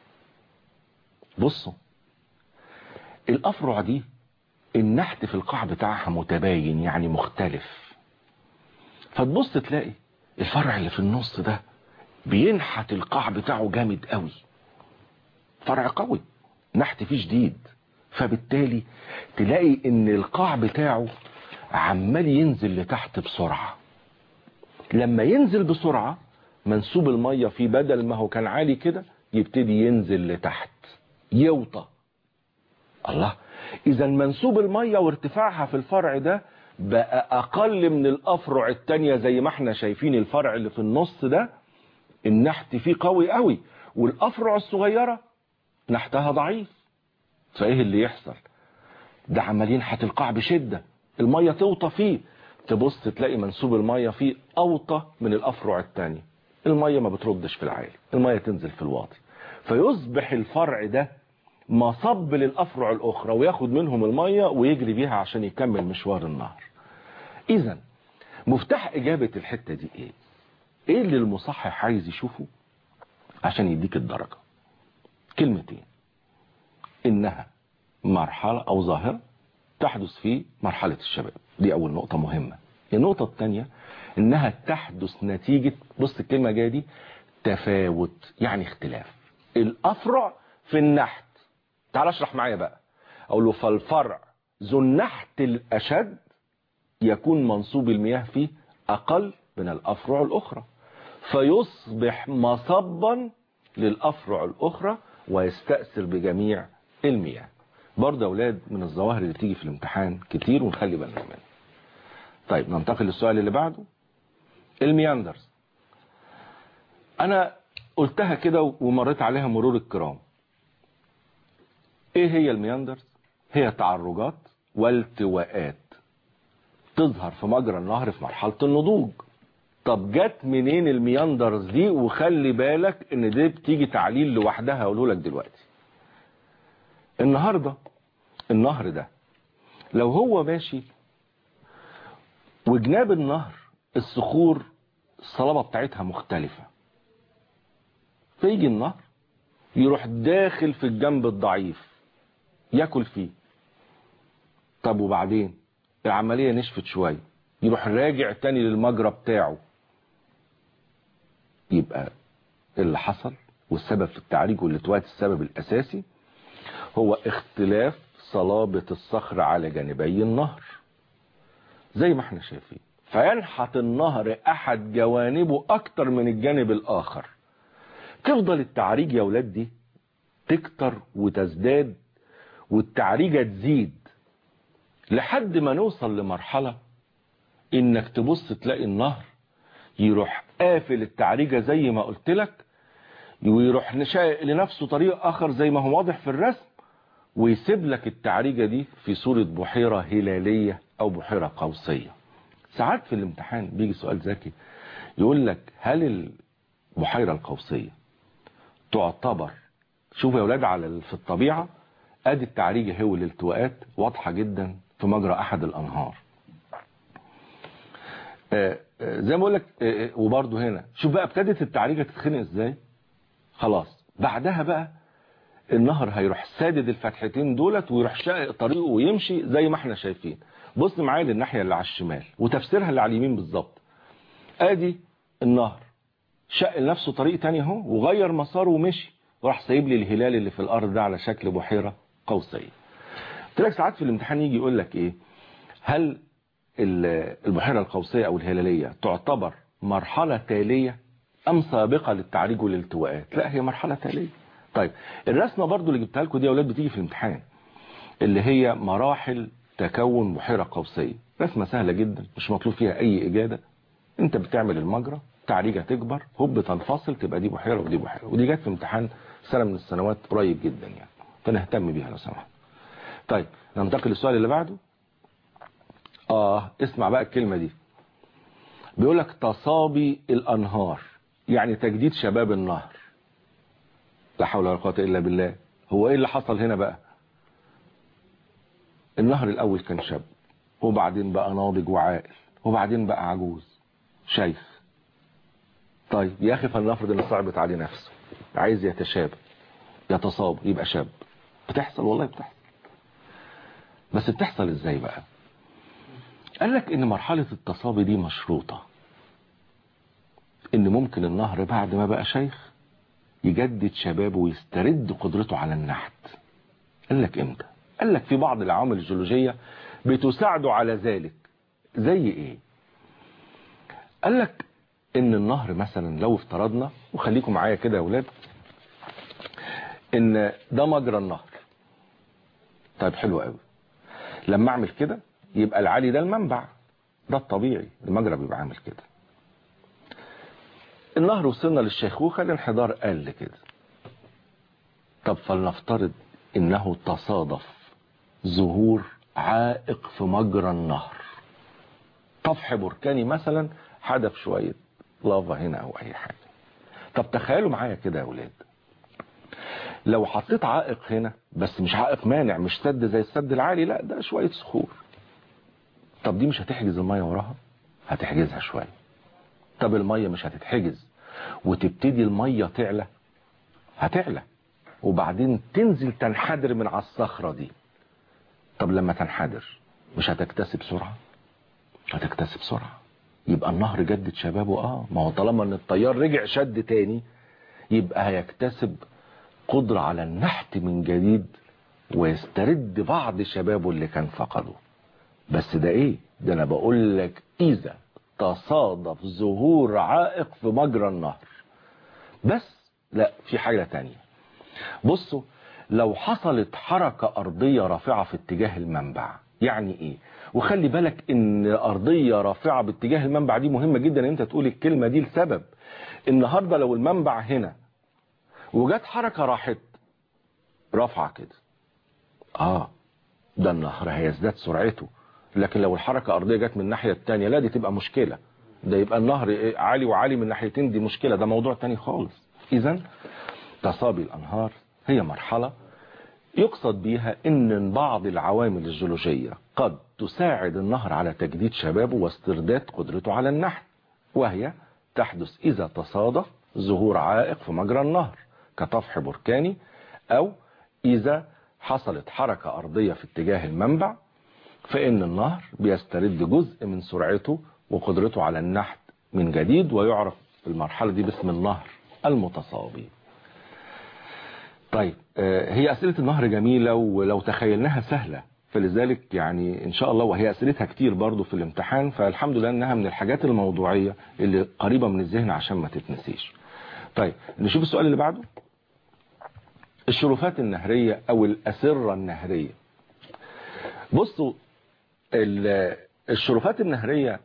بصوا الافرع دي النحت في القاع بتاعها متباين، يعني مختلف، فتبص تلاقي الفرع اللي في النص ده بينحت القاع بتاعه جامد قوي، فرع قوي نحت فيه شديد، فبالتالي تلاقي ان القاع بتاعه عمال ينزل لتحت بسرعة. لما ينزل بسرعة منسوب المية فيه بدل ما هو كان عالي كده يبتدي ينزل لتحت يوطى. الله، اذا منسوب المية وارتفاعها في الفرع ده بقى اقل من الافرع التانية، زي ما احنا شايفين الفرع اللي في النص ده النحت فيه قوي قوي، والافرع الصغيرة نحتها ضعيف. فايه اللي يحصل؟ ده عمال ينحت القاع بشدة، المية توطى فيه، تبص تلاقي منسوب المية فيه اوطى من الافرع التانية، المية ما بتردش في العالي، المية تنزل في الواطي، فيصبح الفرع ده مصب للافرع الاخرى وياخد منهم المية ويجري بيها عشان يكمل مشوار النهر. اذا مفتاح اجابة الحتة دي ايه؟ ايه اللي المصحح عايز يشوفه عشان يديك الدرجة؟ كلمتين، انها مرحلة او ظاهرة تحدث في مرحلة الشباب، دي اول نقطة مهمة. النقطة الثانية انها تحدث نتيجة، بص الكلمة جاية دي، تفاوت، يعني اختلاف الافرع في النحت. تعال اشرح معايا بقى، اقول له فالفرع ذو النحت الاشد يكون منسوب المياه فيه اقل من الافرع الاخرى، فيصبح مصبا للافرع الاخرى ويستأثر بجميع المياه. برضه يا اولاد من الظواهر اللي بتيجي في الامتحان كتير ونخلي بالنا منها. طيب ننتقل للسؤال اللي بعده، المياندرز. انا قلتها كده ومريت عليها مرور الكرام. ايه هي المياندرز؟ هي تعرجات والتواءات تظهر في مجرى النهر في مرحلة النضوج. طب جت منين المياندرز دي؟ وخلي بالك ان دي بتيجي تعليل لوحدها هقوله لك دلوقتي. النهارده النهر ده لو هو ماشي وجناب النهر الصخور الصلابة بتاعتها مختلفة، فيجي النهر يروح داخل في الجنب الضعيف ياكل فيه. طب وبعدين العملية نشفت شوية، يروح راجع تاني للمجرى بتاعه. يبقى اللي حصل والسبب في التعريج والالتواءات السبب الأساسي هو اختلاف صلابة الصخر على جانبي النهر زي ما احنا شايفين، فينحت النهر احد جوانبه اكتر من الجانب الاخر. تفضل التعريج يا ولاد دي تكتر وتزداد والتعريجة تزيد لحد ما نوصل لمرحلة انك تبص تلاقي النهر يروح قافل التعريجة زي ما قلت لك، ويروح نشاء لنفسه طريق اخر زي ما هو واضح في الرسم، ويسيب لك التعريجة دي في صورة بحيرة هلالية او بحيرة قوسية. ساعات في الامتحان بيجي سؤال ذكي يقول لك هل البحيرة القوسية تعتبر، شوفوا يا ولاد على في الطبيعة ادي التعريجة هو الالتواءات واضحة جدا في مجرى احد الانهار. آآ آآ زي ما بقول لك، وبرده هنا شوف بقى ابتدت التعريجة تتخنق ازاي. خلاص بعدها بقى النهر هيروح سادد الفتحتين دولت ويروح شاق طريقه ويمشي زي ما احنا شايفين. بص معايا للناحية اللي على الشمال وتفسيرها اللي على اليمين بالظبط. ادي النهر شق لنفسه طريق تاني اهو وغير مساره ومشي وراح سايب لي الهلال اللي في الارض ده على شكل بحيره قوسيه. قلت لك ساعات في الامتحان يجي يقول لك ايه، هل البحيره القوسيه او الهلاليه تعتبر مرحله تاليه ام سابقه للتعريج والالتواءات؟ لا، هي مرحله تاليه. طيب الرسمه برضو اللي جبتها لكم دي يا اولاد بتيجي في الامتحان، اللي هي مراحل تكون بحيره قوسيه. رسمه سهله جدا مش مطلوب فيها اي اجاده. انت بتعمل المجرى، تعريجه تكبر، هوب تنفصل، تبقى دي بحيره ودي بحيره. ودي جت في امتحان سنه من السنوات قريب جدا يعني، فنهتم بيها لو سمحت. طيب ننتقل للسؤال اللي بعده. اه اسمع بقى الكلمه دي، بيقول لك تصابي الانهار، يعني تجديد شباب النهر. لا حول ولا قوه الا بالله. هو ايه اللي حصل هنا بقى؟ النهر الاول كان شاب، وبعدين بقى ناضج وعاقل، وبعدين بقى عجوز شيخ. طيب يا اخي فلنفرض ان صعبت عليه نفسه، عايز يتشابه يتصاب يبقى شاب. بتحصل والله بتحصل. بس بتحصل ازاي بقى؟ قال لك ان مرحله التصابي دي مشروطه، ان ممكن النهر بعد ما بقى شيخ يجدد شبابه ويسترد قدرته على النحت. قال لك امتى؟ قال لك في بعض العوامل الجيولوجيه بتساعده على ذلك. زي ايه؟ قال لك ان النهر مثلا لو افترضنا، وخليكم معايا كده يا اولاد، ان ده مجرى النهر. طيب حلو قوي. لما اعمل كده يبقى العالي ده المنبع، ده الطبيعي، المجرى بيبقى عامل كده. النهر وصلنا للشيخوخه، الانحدار قل كده. طب فلنفترض انه تصادف ظهور عائق في مجرى النهر، طفح بركاني مثلا حدف شويه لافا هنا او اي حاجه. طب تخيلوا معايا كده يا اولاد، لو حطيت عائق هنا، بس مش عائق مانع، مش سد زي السد العالي، لا ده شويه صخور. طب دي مش هتحجز الميه وراها؟ هتحجزها شويه. طب الميه مش هتتحجز وتبتدي الميه تعلى؟ هتعلى وبعدين تنزل تنحدر من على الصخره دي. طب لما تنحدر مش هتكتسب سرعه؟ هتكتسب سرعه. يبقى النهر جدد شبابه. اه ما هو طالما ان التيار رجع شد تاني يبقى هيكتسب قدره على النحت من جديد ويسترد بعض شبابه اللي كان فقده. بس ده ايه؟ ده انا بقول لك اذا تصادف ظهور عائق في مجرى النهر. بس لا، في حاجة تانية. بصوا، لو حصلت حركة أرضية رافعة في اتجاه المنبع. يعني ايه؟ وخلي بالك ان أرضية رافعة باتجاه المنبع دي مهمة جدا ان انت تقول الكلمة دي لسبب. النهاردة لو المنبع هنا وجت حركة راحت رافعة كده، اه ده النهر هيزداد سرعته. لكن لو الحركة أرضية جت من الناحية التانية، لا دي تبقى مشكلة. ده يبقى النهر عالي وعالي من ناحيتين، دي مشكلة، ده موضوع تاني خالص. إذن تصابي الأنهار هي مرحلة يقصد بيها ان بعض العوامل الجيولوجية قد تساعد النهر على تجديد شبابه واسترداد قدرته على النحت، وهي تحدث إذا تصادف ظهور عائق في مجرى النهر كطفح بركاني، أو إذا حصلت حركة أرضية في اتجاه المنبع، فإن النهر بيسترد جزء من سرعته وقدرته على النحت من جديد، ويعرف في المرحلة دي باسم النهر المتصابي. طيب هي أسئلة النهر جميلة ولو تخيلناها سهلة، فلذلك يعني إن شاء الله، وهي أسئلتها كتير برضو في الامتحان، فالحمد لله أنها من الحاجات الموضوعية اللي قريبة من الذهن عشان ما تتنسيش. طيب نشوف السؤال اللي بعده. الشرفات النهرية أو الأسرة النهرية. بصوا، الشرفات النهرية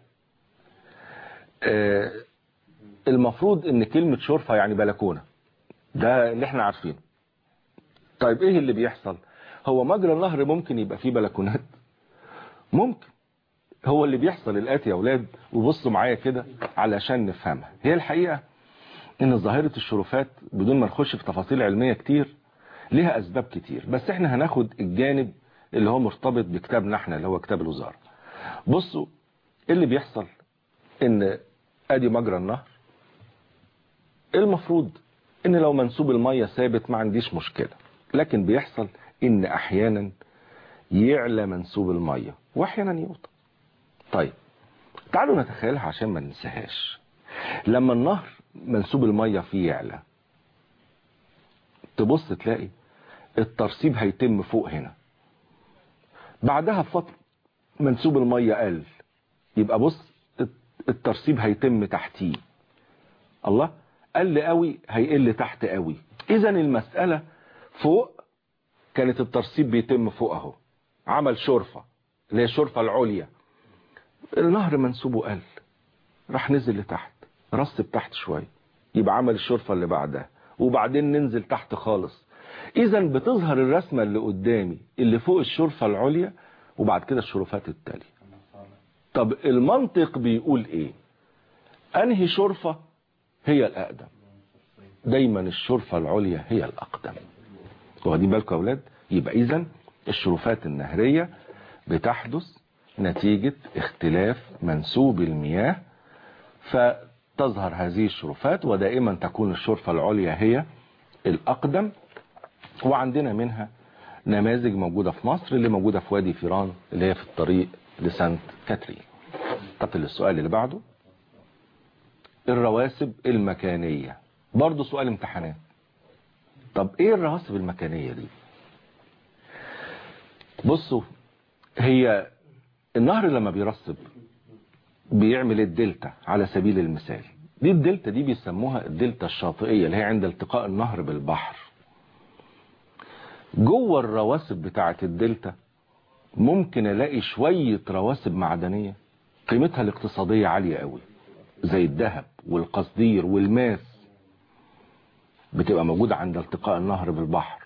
المفروض ان كلمة شرفة يعني بلكونة، ده اللي احنا عارفينه. طيب ايه اللي بيحصل؟ هو مجرى النهر ممكن يبقى فيه بلكونات؟ ممكن. هو اللي بيحصل الآتي يا اولاد، وبصوا معايا كده علشان نفهمها. هي الحقيقة ان ظاهرة الشرفات بدون ما نخش في تفاصيل علمية كتير ليها اسباب كتير، بس احنا هناخد الجانب اللي هو مرتبط بكتابنا احنا اللي هو كتاب الوزارة. بصوا اللي بيحصل ان ادي مجرى النهر، المفروض ان لو منسوب المية ثابت ما عنديش مشكلة، لكن بيحصل ان احيانا يعلى منسوب المية واحيانا يوطى. طيب تعالوا نتخيلها عشان ما ننساهاش. لما النهر منسوب المية فيه يعلى، تبص تلاقي الترسيب هيتم فوق هنا، بعدها بفترة منسوب المية قل، يبقى بص الترسيب هيتم تحتيه، الله قل قوي هيقل تحت قوي. اذا المسألة فوق كانت الترسيب بيتم فوق اهو، عمل شرفة اللي هي الشرفة العليا، النهر منسوبه قل راح نزل لتحت، رسب تحت شوية، يبقى عمل الشرفة اللي بعدها، وبعدين ننزل تحت خالص. اذا بتظهر الرسمة اللي قدامي اللي فوق الشرفة العليا، وبعد كده الشرفات التالية. طب المنطق بيقول ايه؟ انهي شرفة هي الاقدم؟ دايما الشرفة العليا هي الاقدم. واخدين بالكم يا اولاد؟ يبقى اذا الشرفات النهرية بتحدث نتيجة اختلاف منسوب المياه، فتظهر هذه الشرفات، ودائما تكون الشرفة العليا هي الاقدم. وعندنا منها نماذج موجودة في مصر، اللي موجودة في وادي فيران اللي هي في الطريق لسانت كاترين. انتقل للسؤال اللي بعده، الرواسب المكانية، برضو سؤال امتحانات. طب ايه الرواسب المكانية دي؟ بصوا، هي النهر لما بيرسب بيعمل الدلتا على سبيل المثال، دي الدلتا دي بيسموها الدلتا الشاطئية اللي هي عند التقاء النهر بالبحر. جوه الرواسب بتاعة الدلتا ممكن الاقي شوية رواسب معدنية قيمتها الاقتصادية عالية قوي، زي الذهب والقصدير والماس، بتبقى موجودة عند التقاء النهر بالبحر،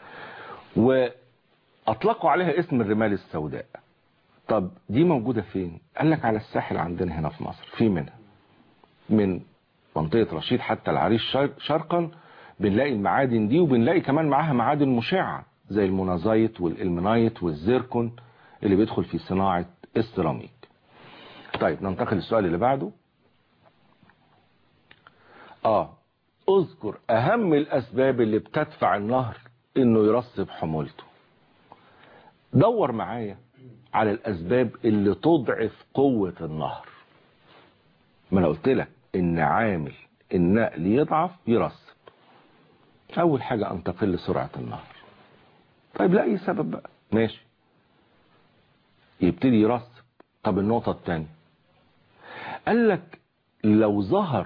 واطلقوا عليها اسم الرمال السوداء. طب دي موجودة فين؟ قال لك على الساحل عندنا هنا في مصر، في منها من منطقة رشيد حتى العريش شرقا بنلاقي المعادن دي، وبنلاقي كمان معاها معادن مشعة زي المونازايت والإلمنايت والزيركون اللي بيدخل في صناعة السيراميك. طيب ننتقل للسؤال اللي بعده. اه اذكر اهم الاسباب اللي بتدفع النهر انه يرسب حمولته. دور معايا على الاسباب اللي تضعف قوة النهر. ما انا قلت لك ان عامل النقل يضعف يرسب. اول حاجة ان تقل سرعة النهر. طيب لا اي سبب بقى ماشي يبتدي يرسب. طب النقطة الثانية قال لك لو ظهر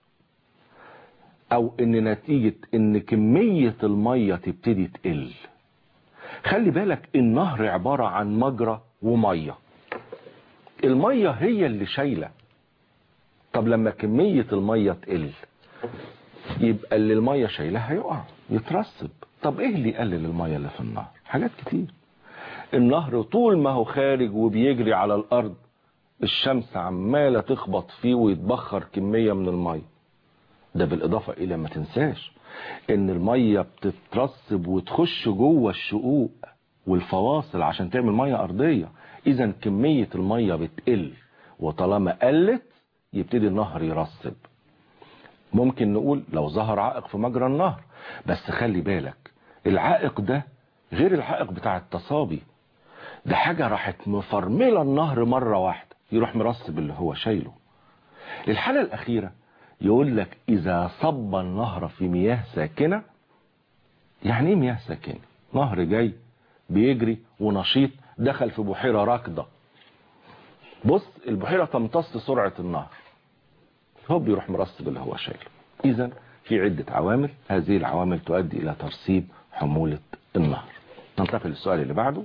او ان نتيجة ان كمية المية تبتدي تقل. خلي بالك النهر عبارة عن مجرى ومية، المية هي اللي شايلة. طب لما كمية المية تقل يبقى اللي المية شايلها هيقع يترسب. طب ايه اللي يقلل المية اللي في النهر؟ حاجات كتير. النهر طول ما هو خارج وبيجري على الارض الشمس عمالة تخبط فيه ويتبخر كمية من المية. ده بالاضافة الى ما تنساش ان المية بتترسب وتخش جوه الشقوق والفواصل عشان تعمل مية ارضية. اذا كمية المية بتقل، وطالما قلت يبتدي النهر يرسب. ممكن نقول لو ظهر عائق في مجرى النهر، بس خلي بالك العائق ده غير العائق بتاع التصابي، ده حاجة راحت مفرملة النهر مرة واحدة يروح مرسب اللي هو شايله. الحالة الاخيرة يقول لك اذا صب النهر في مياه ساكنة. يعني ايه مياه ساكنة؟ نهر جاي بيجري ونشيط دخل في بحيرة راكدة، بص البحيرة تمتص سرعة النهر، هو بيروح مرسب اللي هو شايله. اذا في عدة عوامل، هذه العوامل تؤدي الى ترسيب حمولة النهر. ننتقل للسؤال اللي بعده.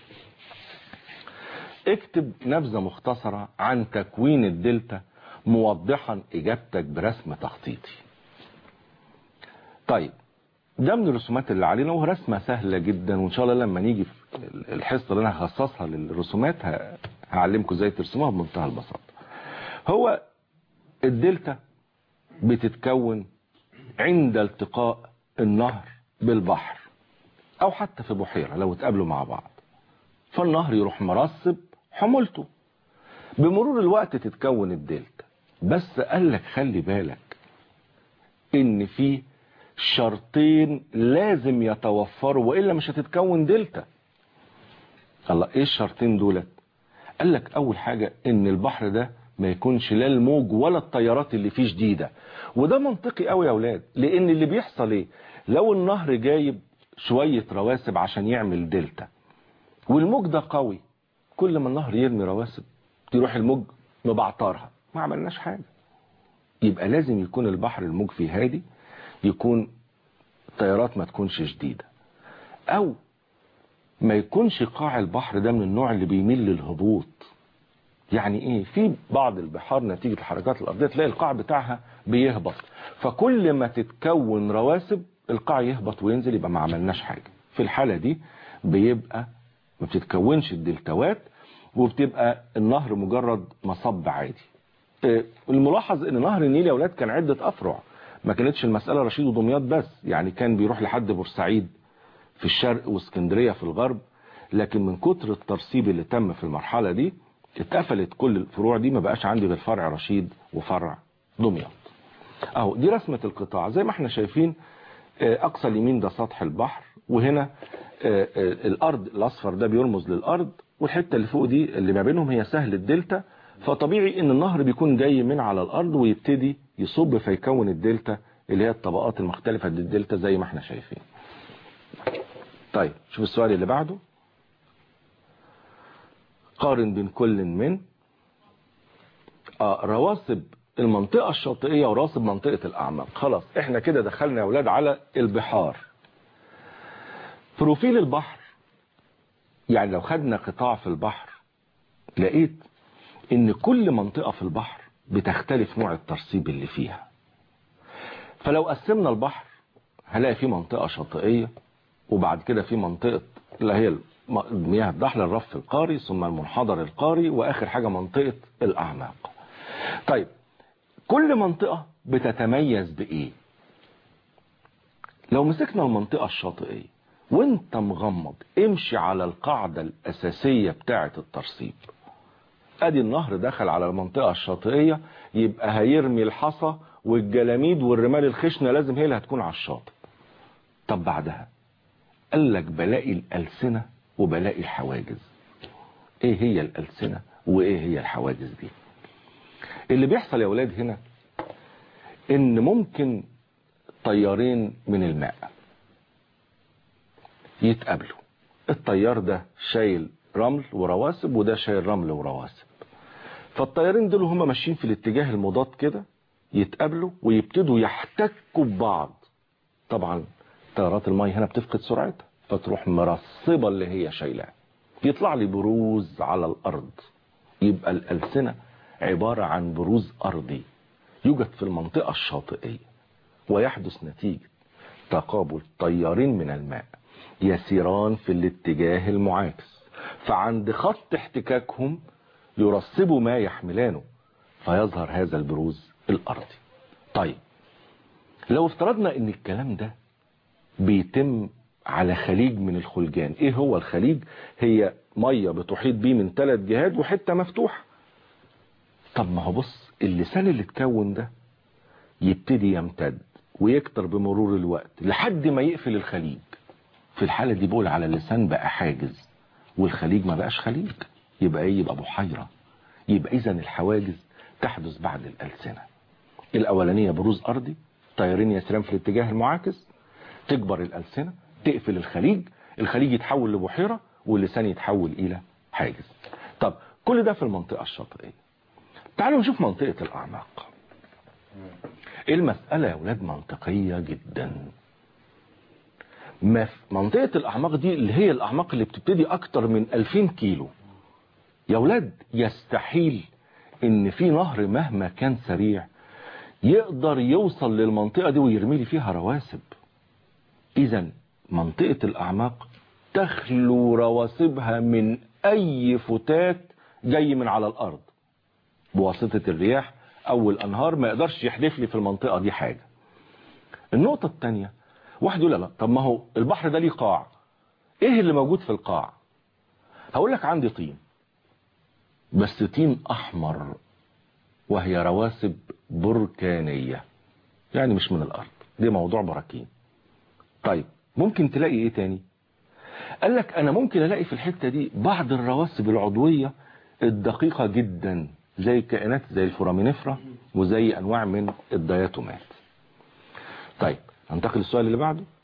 اكتب نبذة مختصرة عن تكوين الدلتا موضحا اجابتك برسم تخطيطي. طيب ده من الرسومات اللي علينا، وهي رسمة سهلة جدا، وان شاء الله لما نيجي في الحصة اللي انا هخصصها للرسومات هعلمكم ازاي ترسموها بمنتهى البساطة. هو الدلتا بتتكون عند التقاء النهر بالبحر او حتى في بحيرة لو اتقابلوا مع بعض، فالنهر يروح مرسب حمولته. بمرور الوقت تتكون الدلتا. بس قال لك خلي بالك ان في شرطين لازم يتوفروا والا مش هتتكون دلتا. الله ايه الشرطين دولت؟ قال لك اول حاجة ان البحر ده ما يكونش لا الموج ولا التيارات اللي فيه شديدة. وده منطقي قوي يا اولاد، لان اللي بيحصل ايه؟ لو النهر جايب شوية رواسب عشان يعمل دلتا والموج ده قوي، كل ما النهر يرمي رواسب تروح الموج مبعطرها، ما عملناش حاجة. يبقى لازم يكون البحر الموج فيه هادي، يكون التيارات ما تكونش شديدة، او ما يكونش قاع البحر ده من النوع اللي بيميل للهبوط. يعني ايه؟ في بعض البحار نتيجة الحركات الارضية تلاقي القاع بتاعها بيهبط، فكل ما تتكون رواسب القاع يهبط وينزل، يبقى ما عملناش حاجة. في الحالة دي بيبقى ما بتتكونش الدلتوات، وبتبقى النهر مجرد مصب عادي. الملاحظ ان نهر النيل يا اولاد كان عدة افرع، ما كانتش المسألة رشيد ودمياط بس، يعني كان بيروح لحد بورسعيد في الشرق واسكندرية في الغرب، لكن من كتر الترسيب اللي تم في المرحلة دي اتقفلت كل الفروع دي، ما بقاش عندي غير فرع رشيد وفرع دمياط. اهو دي رسمة القطاع زي ما احنا شايفين. اقصى اليمين ده سطح البحر، وهنا الارض الاصفر ده بيرمز للارض، والحتة اللي فوق دي اللي ما بينهم هي سهل الدلتا. فطبيعي ان النهر بيكون جاي من على الارض ويبتدي يصب فيكون الدلتا اللي هي الطبقات المختلفة للدلتا زي ما احنا شايفين. طيب شوف السؤال اللي بعده. قارن بين كل من آه رواسب المنطقة الشاطئية ورواسب منطقة الأعماق. خلاص احنا كده دخلنا يا أولاد على البحار. بروفيل البحر، يعني لو خدنا قطاع في البحر لقيت ان كل منطقة في البحر بتختلف نوع الترسيب اللي فيها. فلو قسمنا البحر هلاقي فيه منطقة شاطئية، وبعد كده في منطقة اللي هي المياه الضحلة الرف القاري، ثم المنحدر القاري، واخر حاجة منطقة الاعماق. طيب كل منطقة بتتميز بايه؟ لو مسكنا المنطقة الشاطئية وانت مغمض امشي على القاعدة الاساسية بتاعة الترسيب. ادي النهر دخل على المنطقة الشاطئية، يبقى هيرمي الحصى والجلاميد والرمال الخشنة، لازم هي اللي هتكون على الشاطئ. طب بعدها قال لك بلاقي الألسنة وبلاقي الحواجز. ايه هي الألسنة وايه هي الحواجز دي؟ اللي بيحصل يا ولاد هنا ان ممكن طيارين من الماء يتقابلوا، الطيار ده شايل رمل ورواسب وده شايل رمل ورواسب، فالطيارين دول هما ماشيين في الاتجاه المضاد كده يتقابلوا ويبتدوا يحتكوا ببعض. طبعا طيارات الماء هنا بتفقد سرعتها فتروح مرصبة اللي هي شايلاه، يطلع لي بروز على الأرض. يبقى الألسنة عبارة عن بروز أرضي يوجد في المنطقة الشاطئية، ويحدث نتيجة تقابل طيارين من الماء يسيران في الاتجاه المعاكس، فعند خط احتكاكهم يرصبوا ما يحملانه فيظهر هذا البروز الأرضي. طيب لو افترضنا ان الكلام ده بيتم على خليج من الخلجان. ايه هو الخليج؟ هي مية بتحيط بيه من ثلاث جهات وحتة مفتوحة. طب ما هو بص، اللسان اللي اتكون ده يبتدي يمتد ويكتر بمرور الوقت لحد ما يقفل الخليج. في الحالة دي بقول على اللسان بقى حاجز والخليج ما بقاش خليج، يبقى ايه؟ يبقى بحيرة. يبقى اذا الحواجز تحدث بعد الألسنة. الاولانية بروز ارضي، طيارين يسيران في الاتجاه المعاكس، تكبر الألسنة تقفل الخليج، الخليج يتحول لبحيرة واللسان يتحول إلى حاجز. طب كل ده في المنطقة الشاطئية. تعالوا نشوف منطقة الأعماق. المسألة يا ولاد منطقية جدا. منطقة الأعماق دي اللي هي الأعماق اللي بتبتدي أكتر من ألفين كيلو. يا ولاد يستحيل إن في نهر مهما كان سريع يقدر يوصل للمنطقة دي ويرمي لي فيها رواسب. إذا منطقة الأعماق تخلو رواسبها من أي فتات جاي من على الأرض بواسطة الرياح أو الأنهار، ما يقدرش يحدف لي في المنطقة دي حاجة. النقطة الثانية، واحد يقول لا طب ما هو البحر ده ليه قاع، إيه اللي موجود في القاع؟ هقول لك عندي طين، بس طين أحمر، وهي رواسب بركانية، يعني مش من الأرض، دي موضوع براكين. طيب ممكن تلاقي ايه تاني؟ قال لك انا ممكن الاقي في الحتة دي بعض الرواسب العضوية الدقيقة جدا زي الكائنات زي الفورامينيفرا وزي انواع من الدياتومات. طيب هننتقل للسؤال اللي بعده.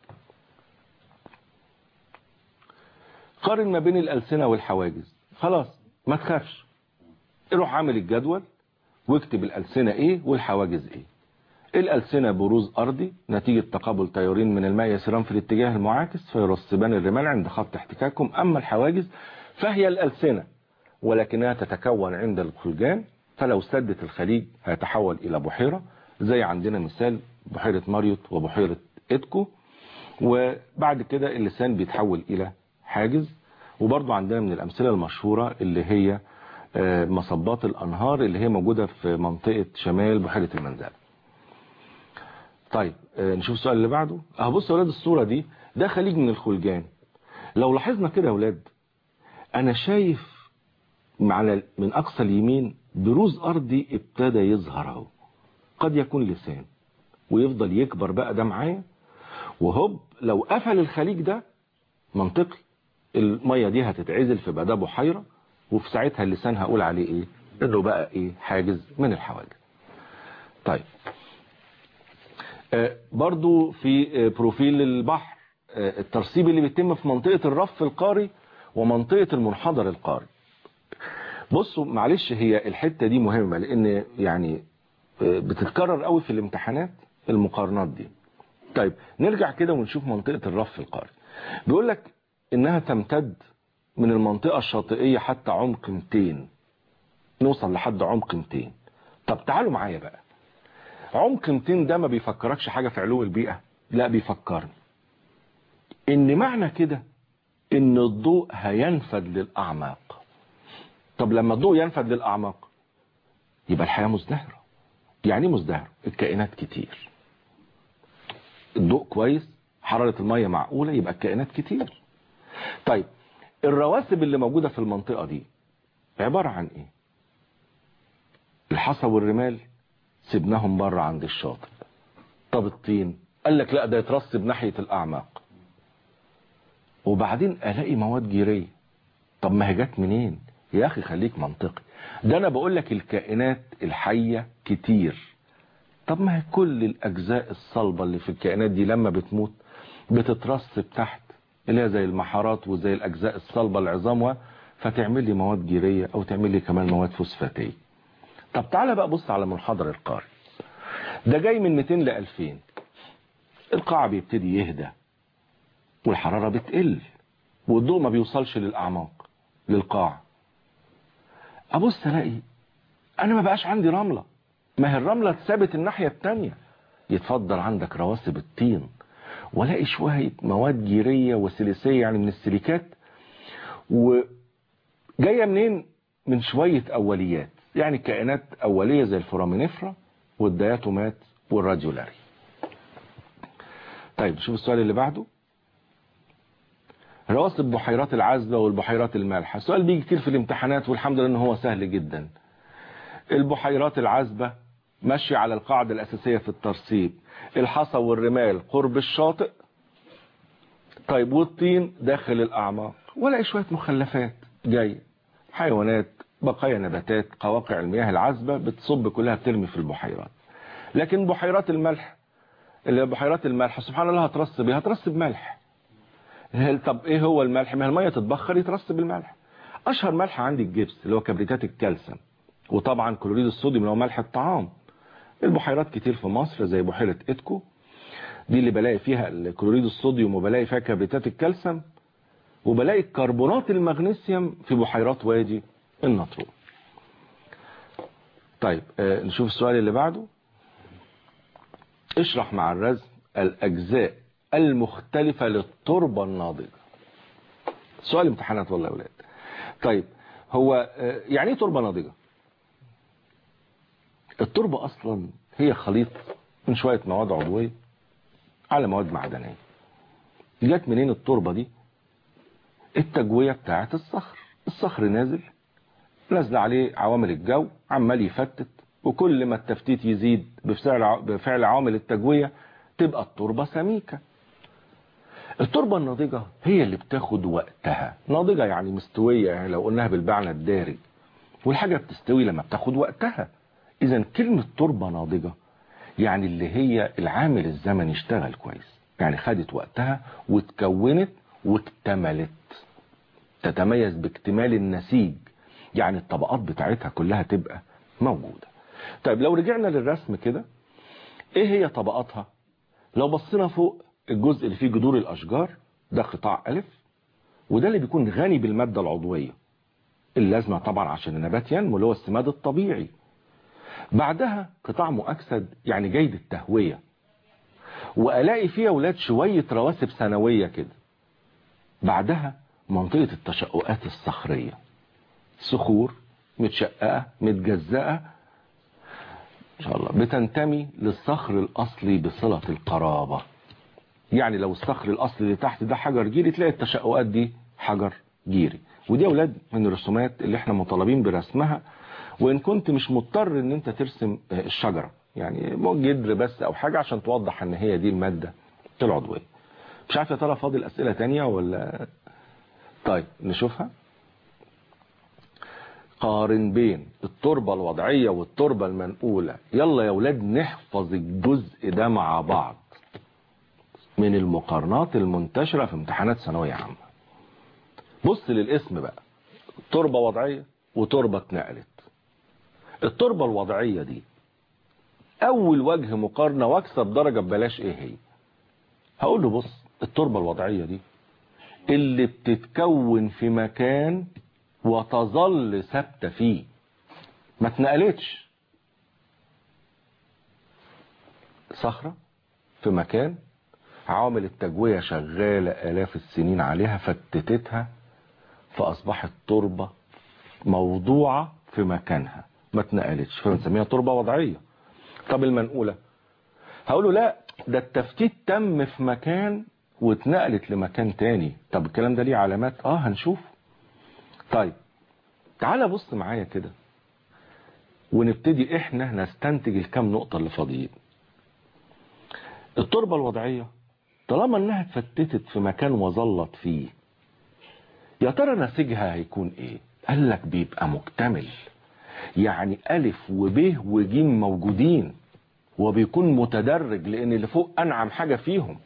قارن ما بين الألسنة والحواجز، خلاص ما تخافش، روح عامل الجدول واكتب الألسنة ايه والحواجز ايه. الألسنة بروز أرضي نتيجة تقابل تيارين من الماء يسيران في الاتجاه المعاكس فيرسبان الرمال عند خط احتكاكهم. أما الحواجز فهي الألسنة ولكنها تتكون عند الخلجان، فلو سدت الخليج هيتحول إلى بحيرة، زي عندنا مثال بحيرة ماريوت وبحيرة إدكو، وبعد كده اللسان بيتحول إلى حاجز. وبرضو عندنا من الأمثلة المشهورة اللي هي مصبات الأنهار اللي هي موجودة في منطقة شمال بحيرة المنزلة. طيب نشوف السؤال اللي بعده. اهو بصوا يا اولاد الصورة دي، ده خليج من الخلجان. لو لاحظنا كده يا اولاد، انا شايف على من اقصى اليمين بروز ارضي ابتدى يظهر اهو، قد يكون لسان ويفضل يكبر بقى ده معايا، وهوب لو قفل الخليج ده منطقي المية دي هتتعزل في بقى بحيرة، وفي ساعتها اللسان هقول عليه ايه؟ انه بقى ايه؟ حاجز من الحواجز. طيب آه برضو في آه بروفيل البحر، آه الترسيب اللي بيتم في منطقة الرف القاري ومنطقة المنحدر القاري. بصوا معلش هي الحتة دي مهمة لان يعني آه بتتكرر قوي في الامتحانات المقارنات دي. طيب نرجع كده ونشوف منطقة الرف القاري. بيقول لك انها تمتد من المنطقة الشاطئية حتى عمق مئتين، نوصل لحد عمق مئتين. طب تعالوا معايا بقى، عمق مئتين ده ما بيفكركش حاجة في علوم البيئة؟ لا بيفكرني ان معنى كده ان الضوء هينفذ للأعماق. طب لما الضوء ينفذ للأعماق يبقى الحياة مزدهرة. يعني مزدهرة؟ الكائنات كتير، الضوء كويس، حرارة المية معقولة، يبقى الكائنات كتير. طيب الرواسب اللي موجودة في المنطقة دي عبارة عن ايه؟ الحصى والرمال سيبناهم بره عند الشاطئ. طب الطين؟ قال لك لا ده يترسب ناحية الأعماق. وبعدين ألاقي مواد جيرية. طب ما هي جت منين؟ يا أخي خليك منطقي، ده أنا بقول لك الكائنات الحية كتير. طب ما هي كل الأجزاء الصلبة اللي في الكائنات دي لما بتموت بتترسب تحت، اللي هي زي المحارات وزي الأجزاء الصلبة العظام، فتعمل لي مواد جيرية أو تعمل لي كمان مواد فوسفاتية. طب تعالى بقى بص على منحدر القاري، ده جاي من مئتين ل ألفين. القاع بيبتدي يهدى والحرارة بتقل والضوء ما بيوصلش للأعماق للقاع. أبص ألاقي أنا ما بقاش عندي رملة، ما هي الرملة اتثبت الناحية التانية، يتفضل عندك رواسب الطين، ولاقي شوية مواد جيرية وسيليسية يعني من السيليكات، وجاية منين؟ من شوية أوليات، يعني كائنات أولية زي الفورامينيفرا والدياتومات والراديولاري. طيب شوف السؤال اللي بعده. رواسب بحيرات العذبة والبحيرات المالحة، السؤال بيجي كتير في الامتحانات والحمد لله ان هو سهل جدا. البحيرات العذبة ماشية على القاعدة الأساسية في الترسيب، الحصى والرمال قرب الشاطئ. طيب والطين داخل الأعماق، ولاقي شوية مخلفات جاية، حيوانات، بقايا نباتات، قواقع المياه العذبة بتصب كلها بترمي في البحيرات. لكن بحيرات الملح، اللي بحيرات الملح سبحان الله هترسب ايه؟ هترسب ملح. طب ايه هو الملح؟ ما المية تتبخر يترسب الملح. اشهر ملح عندي الجبس اللي هو كبريتات الكالسيوم، وطبعا كلوريد الصوديوم اللي هو ملح الطعام. البحيرات كتير في مصر زي بحيرة إدكو دي اللي بلاقي فيها الكلوريد الصوديوم وبلاقي فيها كبريتات الكالسيوم، وبلاقي كربونات المغنيسيوم في بحيرات وادي النطرون. طيب آه نشوف السؤال اللي بعده. اشرح مع الرسم الأجزاء المختلفة للتربة الناضجة. سؤال امتحانات والله يا ولاد. طيب هو آه يعني ايه تربة ناضجة؟ التربة أصلا هي خليط من شوية مواد عضوية على مواد معدنية. جت منين التربة دي؟ التجوية بتاعت الصخر، الصخر نازل نازل عليه عوامل الجو عمال يفتت، وكل ما التفتيت يزيد بفعل بفعل عوامل التجوية تبقى التربة سميكة. التربة الناضجة هي اللي بتاخد وقتها، ناضجة يعني مستوية، يعني لو قلناها بالمعنى الدارج، والحاجة بتستوي لما بتاخد وقتها. إذا كلمة تربة ناضجة يعني اللي هي العامل الزمني اشتغل كويس، يعني خدت وقتها واتكونت واكتملت. تتميز باكتمال النسيج، يعني الطبقات بتاعتها كلها تبقى موجودة. طيب لو رجعنا للرسم كده، ايه هي طبقاتها؟ لو بصينا فوق الجزء اللي فيه جذور الاشجار ده قطاع الف، وده اللي بيكون غني بالمادة العضوية اللازمة طبعا عشان النبات ينمو، اللي هو السماد الطبيعي. بعدها قطاع مؤكسد يعني جيد التهوية، والاقي فيه اولاد شوية رواسب ثانوية كده. بعدها منطقة التشققات الصخرية، صخور متشققة متجزأة ان شاء الله بتنتمي للصخر الاصلي بصلة القرابة. يعني لو الصخر الاصلي اللي تحت ده حجر جيري، تلاقي التشققات دي حجر جيري. ودي يا اولاد من الرسومات اللي احنا مطالبين برسمها، وان كنت مش مضطر ان انت ترسم الشجرة، يعني جدر بس او حاجة عشان توضح ان هي دي المادة العضوية. مش عارف يا ترى فاضل اسئلة تانية ولا؟ طيب نشوفها. قارن بين التربة الوضعية والتربة المنقولة. يلا يا ولاد نحفظ الجزء ده مع بعض من المقارنات المنتشرة في امتحانات ثانوية عامة. بص للاسم بقى، تربة وضعية وتربة اتنقلت. التربة الوضعية دي اول وجه مقارنة واكسب درجة ببلاش ايه هي؟ هقول له بص، التربة الوضعية دي اللي بتتكون في مكان وتظل ثابتة فيه، ما اتنقلتش. صخرة في مكان عوامل التجوية شغالة آلاف السنين عليها، فتتتها فأصبحت تربة موضوعة في مكانها ما اتنقلتش، فبنسميها تربة وضعية. طب المنقولة؟ هقوله لا، ده التفتيت تم في مكان واتنقلت لمكان تاني. طب الكلام ده ليه علامات؟ اه هنشوف. طيب تعال بص معايا كده ونبتدي احنا نستنتج الكام نقطة اللي فاضيين. التربة الوضعية طالما انها اتفتتت في مكان وظلت فيه، يا ترى نسيجها هيكون ايه؟ قال لك بيبقى مكتمل، يعني الف وب وجيم موجودين، وبيكون متدرج لان اللي فوق انعم حاجة فيهم.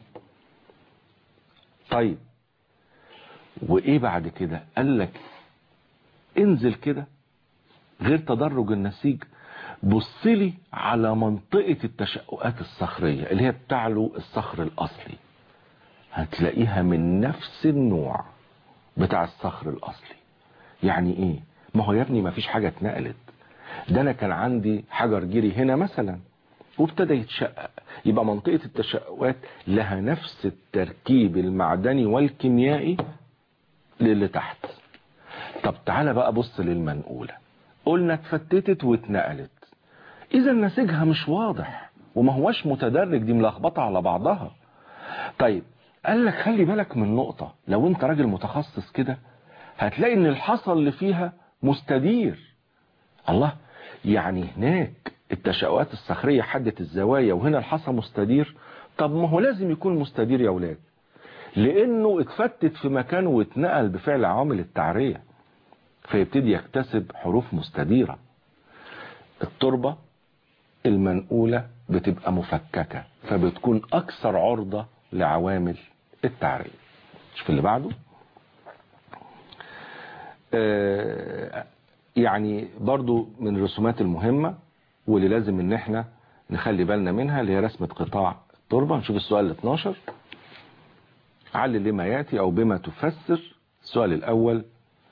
طيب وايه بعد كده؟ قال لك انزل كده غير تدرج النسيج، بصلي على منطقة التشققات الصخرية اللي هي بتعلو الصخر الأصلي، هتلاقيها من نفس النوع بتاع الصخر الأصلي. يعني ايه؟ ما هو يا ابني ما فيش حاجة اتنقلت، ده انا كان عندي حجر جيري هنا مثلا وابتدى يتشقق، يبقى منطقة التشققات لها نفس التركيب المعدني والكيميائي للي تحت. طب تعالى بقى بص للمنقولة، قلنا اتفتتت واتنقلت، اذا نسيجها مش واضح وما هوش متدرج، دي ملخبطة على بعضها. طيب قال لك خلي بالك من نقطة، لو انت راجل متخصص كده هتلاقي ان الحصى اللي فيها مستدير. الله، يعني هناك التشققات الصخرية حدت الزوايا وهنا الحصى مستدير. طب ما هو لازم يكون مستدير يا ولاد، لانه اتفتت في مكانه واتنقل بفعل عوامل التعرية، فيبتدي يكتسب حروف مستديرة. التربة المنقولة بتبقى مفككة، فبتكون اكثر عرضة لعوامل التعرية. شوف اللي بعده. آه يعني برضو من الرسومات المهمة واللي لازم ان احنا نخلي بالنا منها، اللي هي رسمة قطاع التربة. نشوف السؤال ال اتناشر، علل لما يأتي او بما تفسر. السؤال الاول،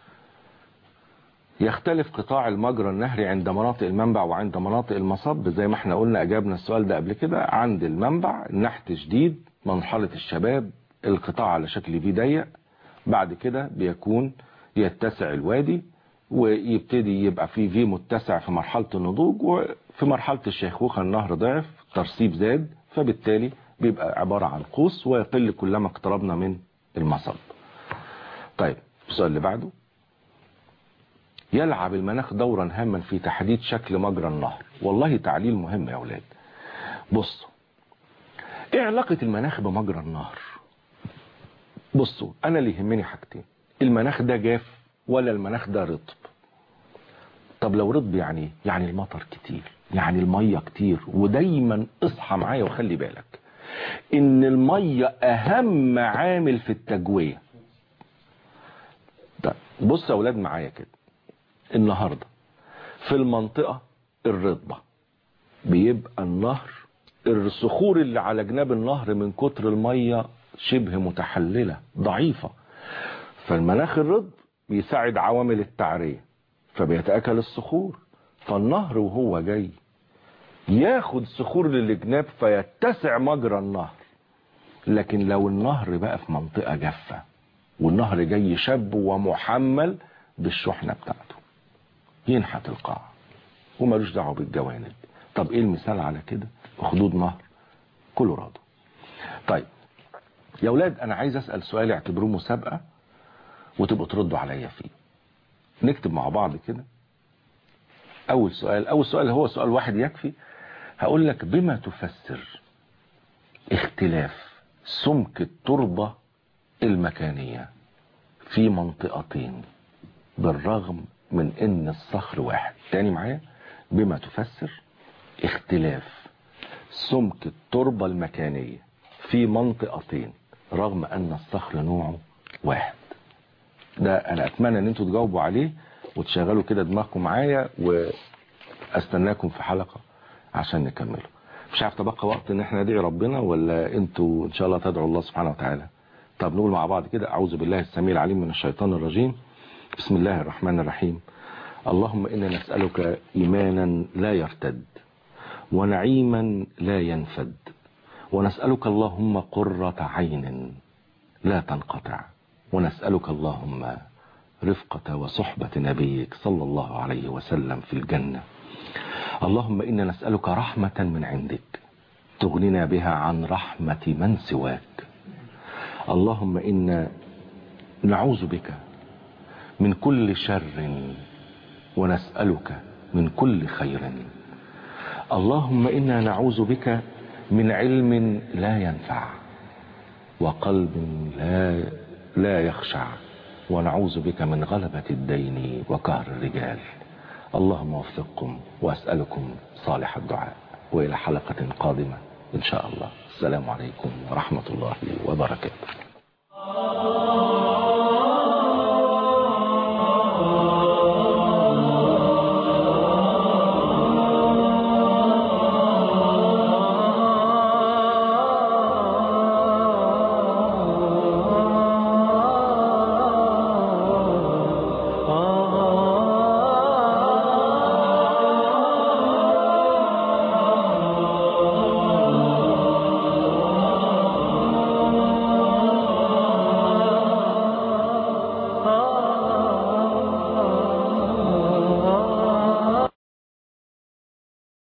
يختلف قطاع المجرى النهري عند مناطق المنبع وعند مناطق المصب. زي ما احنا قلنا اجابنا السؤال ده قبل كده، عند المنبع النحت شديد، مرحلة الشباب القطاع على شكل في ضيق، بعد كده بيكون يتسع الوادي ويبتدي يبقى في في متسع في مرحلة النضوج، وفي مرحلة الشيخوخة النهر ضعف، ترسيب زاد، فبالتالي بيبقى عبارة عن قوس ويقل كلما اقتربنا من المصب. طيب السؤال اللي بعده، يلعب المناخ دورا هاما في تحديد شكل مجرى النهر. والله تعليل مهم يا اولاد. بصوا، ايه علاقة المناخ بمجرى النهر؟ بصوا، انا اللي يهمني حاجتين، المناخ ده جاف ولا المناخ ده رطب. طب لو رطب يعني ايه؟ يعني المطر كتير، يعني المية كتير. ودايما اصحى معايا وخلي بالك ان المية اهم عامل في التجوية. طيب بص يا اولاد معايا كده، النهاردة في المنطقة الرطبة بيبقى النهر، الصخور اللي على جناب النهر من كتر المية شبه متحللة ضعيفة، فالمناخ الرطب بيساعد عوامل التعرية فبيتأكل الصخور، فالنهر وهو جاي ياخد صخور للجناب فيتسع مجرى النهر. لكن لو النهر بقى في منطقة جافة والنهر جاي شاب ومحمل بالشحنة بتاعته ينحت القاع ومالوش دعوه بالجوانب. طب ايه المثال على كده؟ خدود نهر كولورادو. طيب يا اولاد انا عايز اسال سؤال اعتبروه مسابقه وتبقوا تردوا عليا فيه. نكتب مع بعض كده. اول سؤال، اول سؤال هو سؤال واحد يكفي. هقول لك بما تفسر اختلاف سمك التربه المكانيه في منطقتين بالرغم من ان الصخر واحد. تاني معايا، بما تفسر اختلاف سمك التربة المكانية في منطقتين رغم ان الصخر نوعه واحد. ده انا اتمنى ان انتوا تجاوبوا عليه وتشغلوا كده دماغكم معايا، واستناكم في حلقة عشان نكمله. مش عارف تبقى وقت ان احنا ندعي ربنا ولا انتوا ان شاء الله تدعوا الله سبحانه وتعالى. طب نقول مع بعض كده: اعوذ بالله السميع العليم من الشيطان الرجيم، بسم الله الرحمن الرحيم. اللهم إنا نسألك إيمانا لا يرتد ونعيما لا ينفد، ونسألك اللهم قرة عين لا تنقطع، ونسألك اللهم رفقة وصحبة نبيك صلى الله عليه وسلم في الجنة. اللهم إنا نسألك رحمة من عندك تغنينا بها عن رحمة من سواك. اللهم إنا نعوذ بك من كل شر ونسألك من كل خير. اللهم إنا نعوذ بك من علم لا ينفع وقلب لا لا يخشع، ونعوذ بك من غلبة الدين وقهر الرجال. اللهم وفقكم وأسألكم صالح الدعاء، وإلى حلقة قادمة إن شاء الله. السلام عليكم ورحمة الله وبركاته.